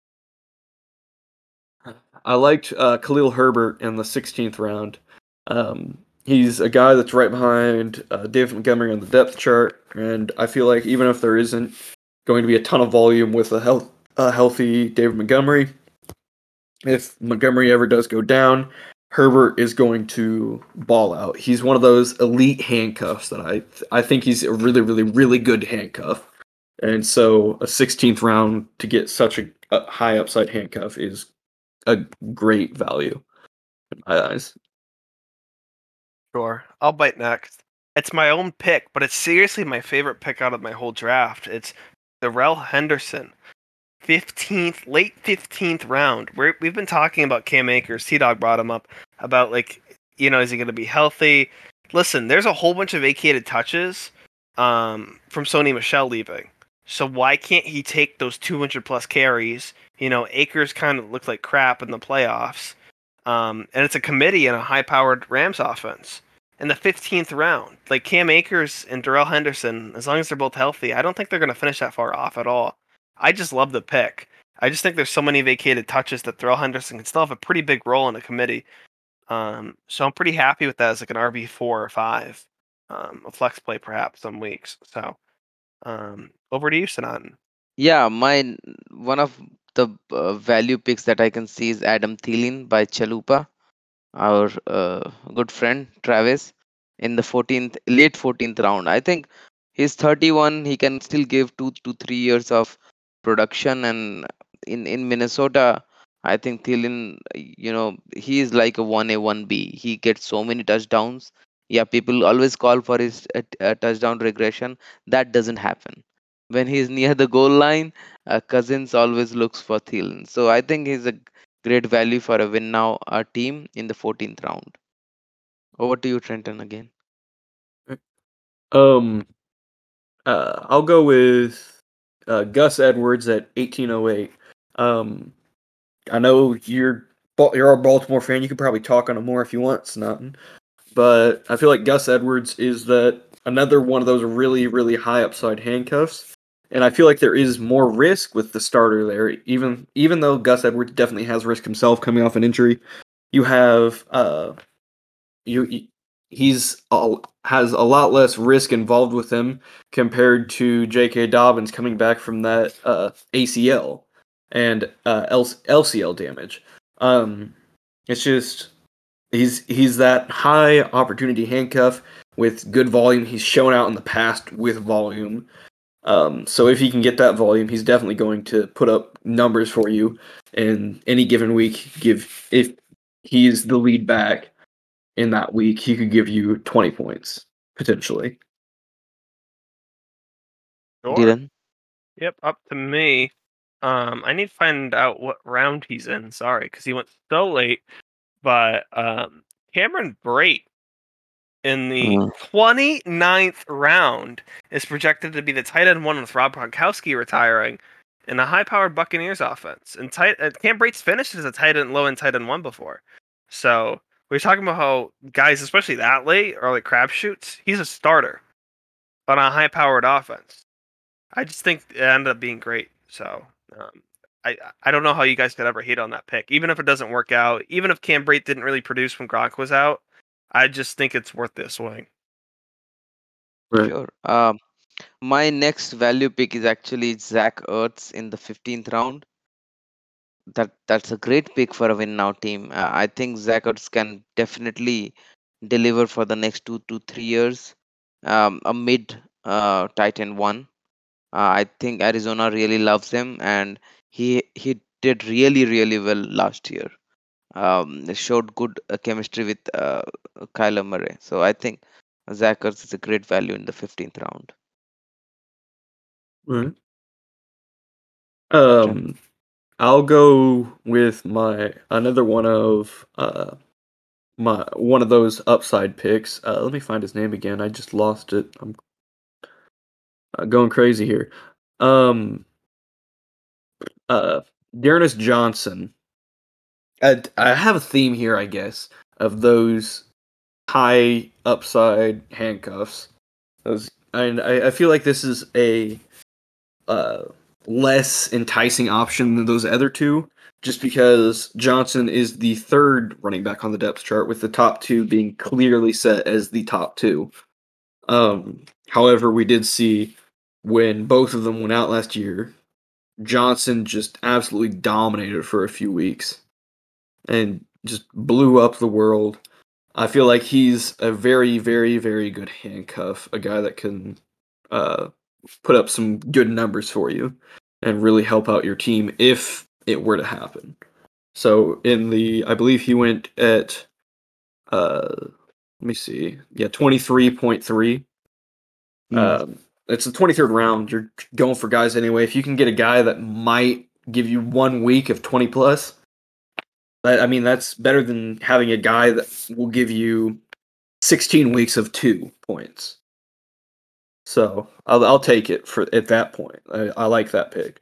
I liked uh, Khalil Herbert in the sixteenth round. Um, he's a guy that's right behind uh, David Montgomery on the depth chart, and I feel like even if there isn't going to be a ton of volume with a, health, a healthy David Montgomery, if Montgomery ever does go down, Herbert is going to ball out. He's one of those elite handcuffs that I I think he's a really really really good handcuff. And so a sixteenth round to get such a, a high upside handcuff is a great value in my eyes. Sure. I'll bite next. It's my own pick, but it's seriously my favorite pick out of my whole draft. It's Darrell Henderson. fifteenth, late fifteenth round. We're, we've been talking about Cam Akers. T-Dog brought him up about, like, you know, is he going to be healthy? Listen, there's a whole bunch of vacated touches um, from Sony Michel leaving. So why can't he take those two hundred plus carries? You know, Akers kind of looked like crap in the playoffs. Um, and it's a committee and a high-powered Rams offense. In the fifteenth round, like Cam Akers and Darrell Henderson, as long as they're both healthy, I don't think they're going to finish that far off at all. I just love the pick. I just think there's so many vacated touches that Darrell Henderson can still have a pretty big role in a committee. Um, so I'm pretty happy with that as like an R B four or five, um, a flex play perhaps some weeks. So um, over to you, Sanatan. Yeah, my one of the uh, value picks that I can see is Adam Thielen by Chalupa, our uh, good friend Travis, in the fourteenth, late fourteenth round. I think he's thirty-one. He can still give two to three years of production, and in in Minnesota, I think Thielen, you know, he is like a one A one B. He gets so many touchdowns. Yeah, people always call for his uh, t- uh, touchdown regression. That doesn't happen. When he's near the goal line, uh, Cousins always looks for Thielen. So I think he's a great value for a win now uh, team in the fourteenth round. Over to you, Trenton, again. Um, uh, I'll go with uh, Gus Edwards at eighteen oh eight. Um, I know you're you're a Baltimore fan. You could probably talk on it more if you want. It's nothing. But I feel like Gus Edwards is that another one of those really, really high upside handcuffs. And I feel like there is more risk with the starter there. Even even though Gus Edwards definitely has risk himself coming off an injury, you have uh you he's all, has a lot less risk involved with him compared to J K. Dobbins coming back from that uh, A C L and uh, L C L damage. Um, it's just he's he's that high opportunity handcuff with good volume. He's shown out in the past with volume, Um, so if he can get that volume, he's definitely going to put up numbers for you in any given week. Give if he's the lead back in that week, he could give you twenty points potentially. Sure. Dylan? Yep, up to me. Um, I need to find out what round he's in. Sorry, because he went so late. But um, Cameron Brate in the Mm. twenty-ninth round is projected to be the tight end one with Rob Gronkowski retiring in a high-powered Buccaneers offense. And tight, uh, Cam Brate's finished as a tight end, low end tight end one before. So we are talking about how guys, especially that late, are like crapshoots. He's a starter on a high-powered offense. I just think it ended up being great. So um, I I don't know how you guys could ever hate on that pick, even if it doesn't work out. Even if Cam Brate didn't really produce when Gronk was out, I just think it's worth this swing. Right. Sure. Um, my next value pick is actually Zach Ertz in the fifteenth round. That that's a great pick for a win now team. Uh, I think Zach Ertz can definitely deliver for the next two to three years. Um, a mid uh, tight end one. Uh, I think Arizona really loves him, and he he did really really well last year. Um, they showed good uh, chemistry with uh, Kyler Murray. So I think Zach Ertz is a great value in the fifteenth round. Right. Um, I'll go with my another one of uh my one of those upside picks. Uh, let me find his name again. I just lost it. I'm uh, going crazy here. Um, uh, Dearness Johnson. I, I have a theme here, I guess, of those high upside handcuffs. Those, and I, I feel like this is a uh, less enticing option than those other two, just because Johnson is the third running back on the depth chart, with the top two being clearly set as the top two. Um, however, we did see when both of them went out last year, Johnson just absolutely dominated for a few weeks and just blew up the world. I feel like he's a very, very, very good handcuff, a guy that can uh, put up some good numbers for you and really help out your team if it were to happen. So in the, I believe he went at, uh, let me see, yeah, twenty-three point three. Mm. Um, it's the twenty-third round. You're going for guys anyway. If you can get a guy that might give you one week of twenty plus, that, I mean, that's better than having a guy that will give you sixteen weeks of two points. So I'll I'll take it for at that point. I, I like that pick.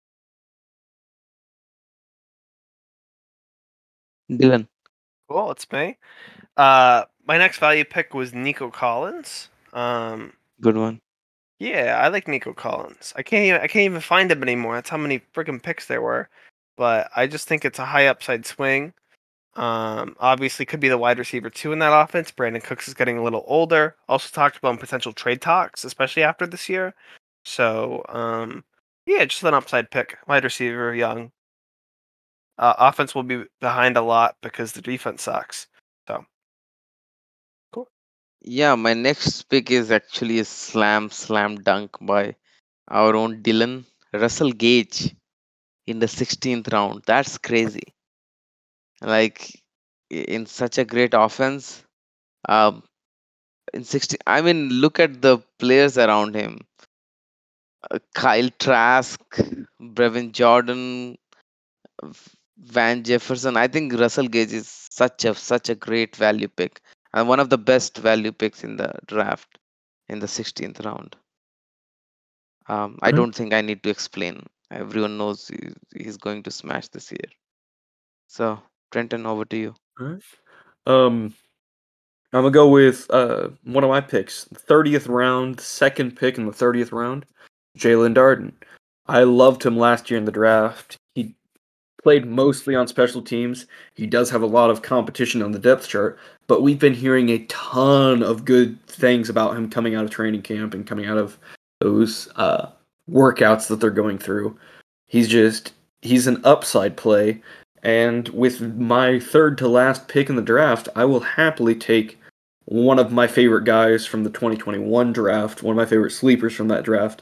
Dylan. Cool, it's me. Uh, my next value pick was Nico Collins. Um, Good one. yeah, I like Nico Collins. I can't even I can't even find him anymore. That's how many freaking picks there were. But I just think it's a high upside swing. Um, obviously could be the wide receiver two in that offense. Brandon Cooks is getting a little older. Also talked about potential trade talks, especially after this year. So, um, yeah, just an upside pick. Wide receiver, young. Uh, offense will be behind a lot because the defense sucks. So, cool. Yeah, my next pick is actually a slam slam dunk by our own Dylan. Russell Gage in the sixteenth round. That's crazy. Like i- in such a great offense. Um, in sixteen, I mean, look at the players around him. Uh, Kyle Trask, Brevin Jordan, V- Van Jefferson. I think Russell Gage is such a such a great value pick and one of the best value picks in the draft in the sixteenth round. Um, I Mhm. don't think I need to explain. Everyone knows he, he's going to smash this year. So, Trenton, over to you. Alright. Um, I'm gonna go with uh one of my picks, thirtieth round, second pick in the thirtieth round, Jalen Darden. I loved him last year in the draft. He played mostly on special teams. He does have a lot of competition on the depth chart, but we've been hearing a ton of good things about him coming out of training camp and coming out of those uh, workouts that they're going through. He's just he's an upside play, and with my third to last pick in the draft, I will happily take one of my favorite guys from the twenty twenty-one draft, one of my favorite sleepers from that draft,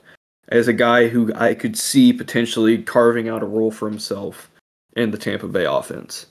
as a guy who I could see potentially carving out a role for himself in the Tampa Bay offense.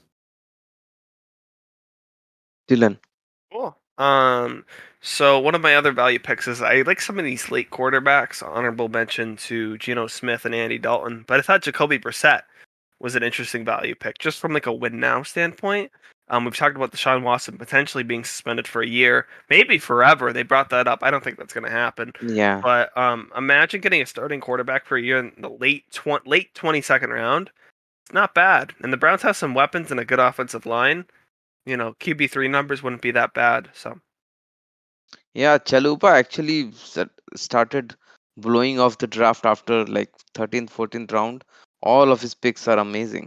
Dylan. Cool. Um, so one of my other value picks is I like some of these late quarterbacks. Honorable mention to Geno Smith and Andy Dalton, but I thought Jacoby Brissett was an interesting value pick just from like a win now standpoint. Um, we've talked about Deshaun Watson potentially being suspended for a year, maybe forever. They brought that up. I don't think that's going to happen. Yeah. But um, imagine getting a starting quarterback for a year in the late tw- late twenty second round. It's not bad, and the Browns have some weapons and a good offensive line. You know, Q B three numbers wouldn't be that bad. So Yeah, Chalupa actually s- started blowing off the draft after like thirteenth, fourteenth round. All of his picks are amazing.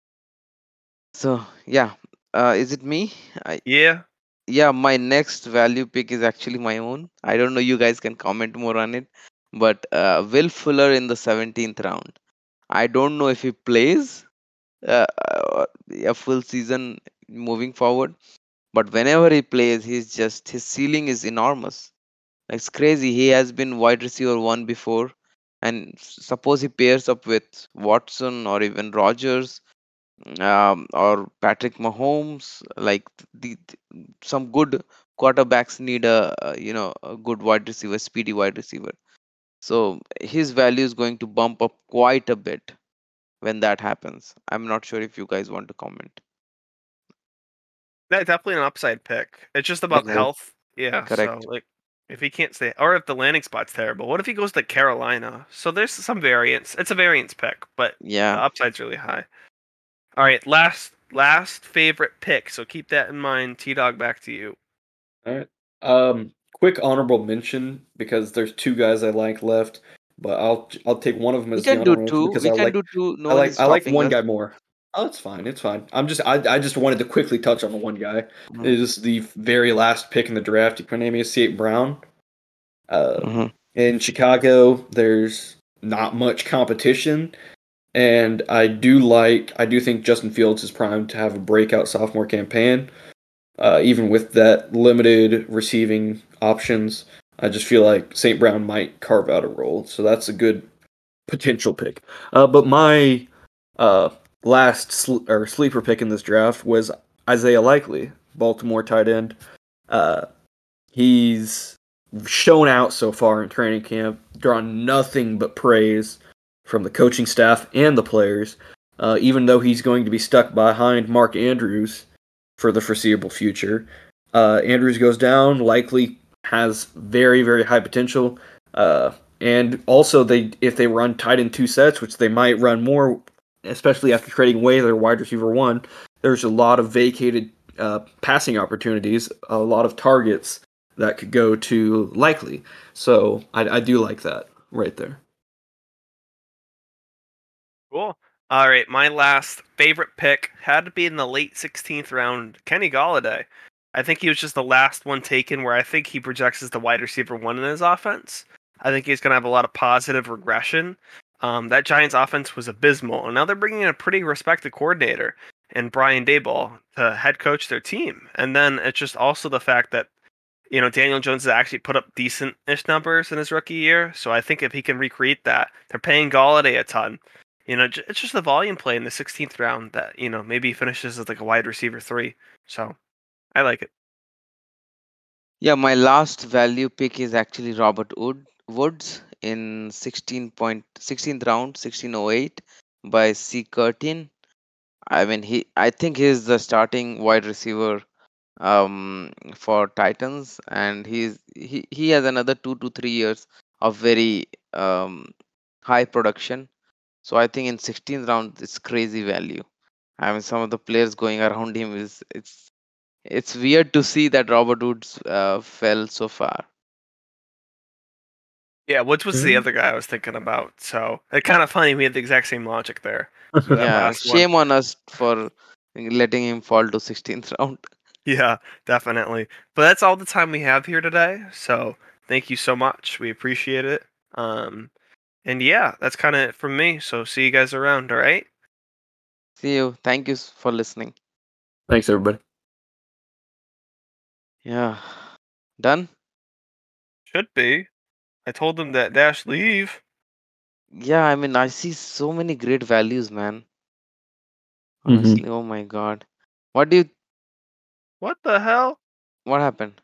So yeah, uh, is it me? I, yeah, yeah, my next value pick is actually my own. I don't know, you guys can comment more on it, but uh, Will Fuller in the seventeenth round. I don't know if he plays uh, uh, a full season moving forward, but whenever he plays, he's just his ceiling is enormous. Like, it's crazy. He has been wide receiver one before, and s- suppose he pairs up with Watson or even Rogers, um, or Patrick Mahomes. Like, the, the- some good quarterbacks need a, a you know a good wide receiver, speedy wide receiver. So his value is going to bump up quite a bit when that happens. I'm not sure if you guys want to comment. that's definitely an upside pick. It's just about the Exactly. health. Yeah, so Correct. like if he can't stay, or if the landing spot's terrible, what if he goes to Carolina? So there's some variance. It's a variance pick, but the Yeah. upside's really high. All right, last last favorite pick. So keep that in mind. T Dog, back to you. All right. Um, quick honorable mention because there's two guys I like left, but I'll I'll take one of them We as the can do honorable mention two. because We I can like do two. No I one like is I like stopping one us. guy more. Oh, it's fine. It's fine. I'm just I I just wanted to quickly touch on the one guy. Mhm, It is the very last pick in the draft. Equanimeous C eight Brown. Um, mhm. in Chicago, there's not much competition, and I do like I do think Justin Fields is primed to have a breakout sophomore campaign. Uh, even with that limited receiving options, I just feel like Saint Brown might carve out a role. So that's a good potential pick. Uh, but my uh, last sl- or sleeper pick in this draft was Isaiah Likely, Baltimore tight end. Uh, he's shown out so far in training camp, drawn nothing but praise from the coaching staff and the players. Uh, even though he's going to be stuck behind Mark Andrews for the foreseeable future, uh, Andrews goes down. Likely has very very high potential. Uh, and also, they if they run tight end two sets, which they might run more, especially after trading away their wide receiver one, there's a lot of vacated uh, passing opportunities, a lot of targets that could go to Likely. So I, I do like that right there. Cool. All right, my last favorite pick had to be in the late sixteenth round, Kenny Galladay. I think he was just the last one taken where I think he projects as the wide receiver one in his offense. I think he's going to have a lot of positive regression. Um, that Giants offense was abysmal, and now they're bringing in a pretty respected coordinator and Brian Dayball to head coach their team. And then it's just also the fact that you know Daniel Jones has actually put up decent-ish numbers in his rookie year. So I think if he can recreate that, they're paying Galladay a ton. You know, j- it's just a volume play in the sixteenth round that you know maybe he finishes as like a wide receiver three. So I like it. Yeah, my last value pick is actually Robert Wood Woods in sixteen point sixteenth round, sixteen oh eight by C Curtin. I mean, he I think he's the starting wide receiver um for Titans, and he's he, he has another two to three years of very um high production. So I think in sixteenth round it's crazy value. I mean, some of the players going around him is it's it's weird to see that Robert Woods uh, fell so far. Yeah, Woods was the Mhm. other guy I was thinking about. So it's kind of funny we had the exact same logic there for that Yeah, last one. shame on us for letting him fall to sixteenth round. Yeah, definitely. But that's all the time we have here today. So thank you so much. We appreciate it. Um, and yeah, that's kind of it from me. So see you guys around. All right. See you. Thank you s- for listening. Thanks, everybody. Yeah. Done? Should be. I told them that dash leave. Yeah, I mean, I see so many great values, man. hmm Honestly, oh my god. What do you, What the hell? what happened?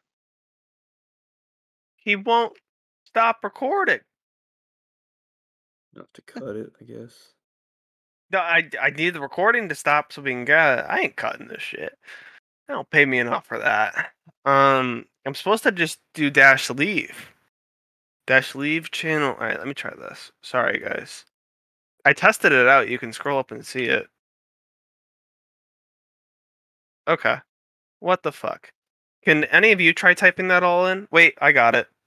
He won't stop recording. Not to cut it, I guess. No, I I need the recording to stop so we can get it. I ain't cutting this shit. They don't pay me enough for that. Um, I'm supposed to just do dash leave. Dash leave channel. All right, let me try this. Sorry, guys. I tested it out. You can scroll up and see it. Okay. What the fuck? Can any of you try typing that all in? Wait, I got it.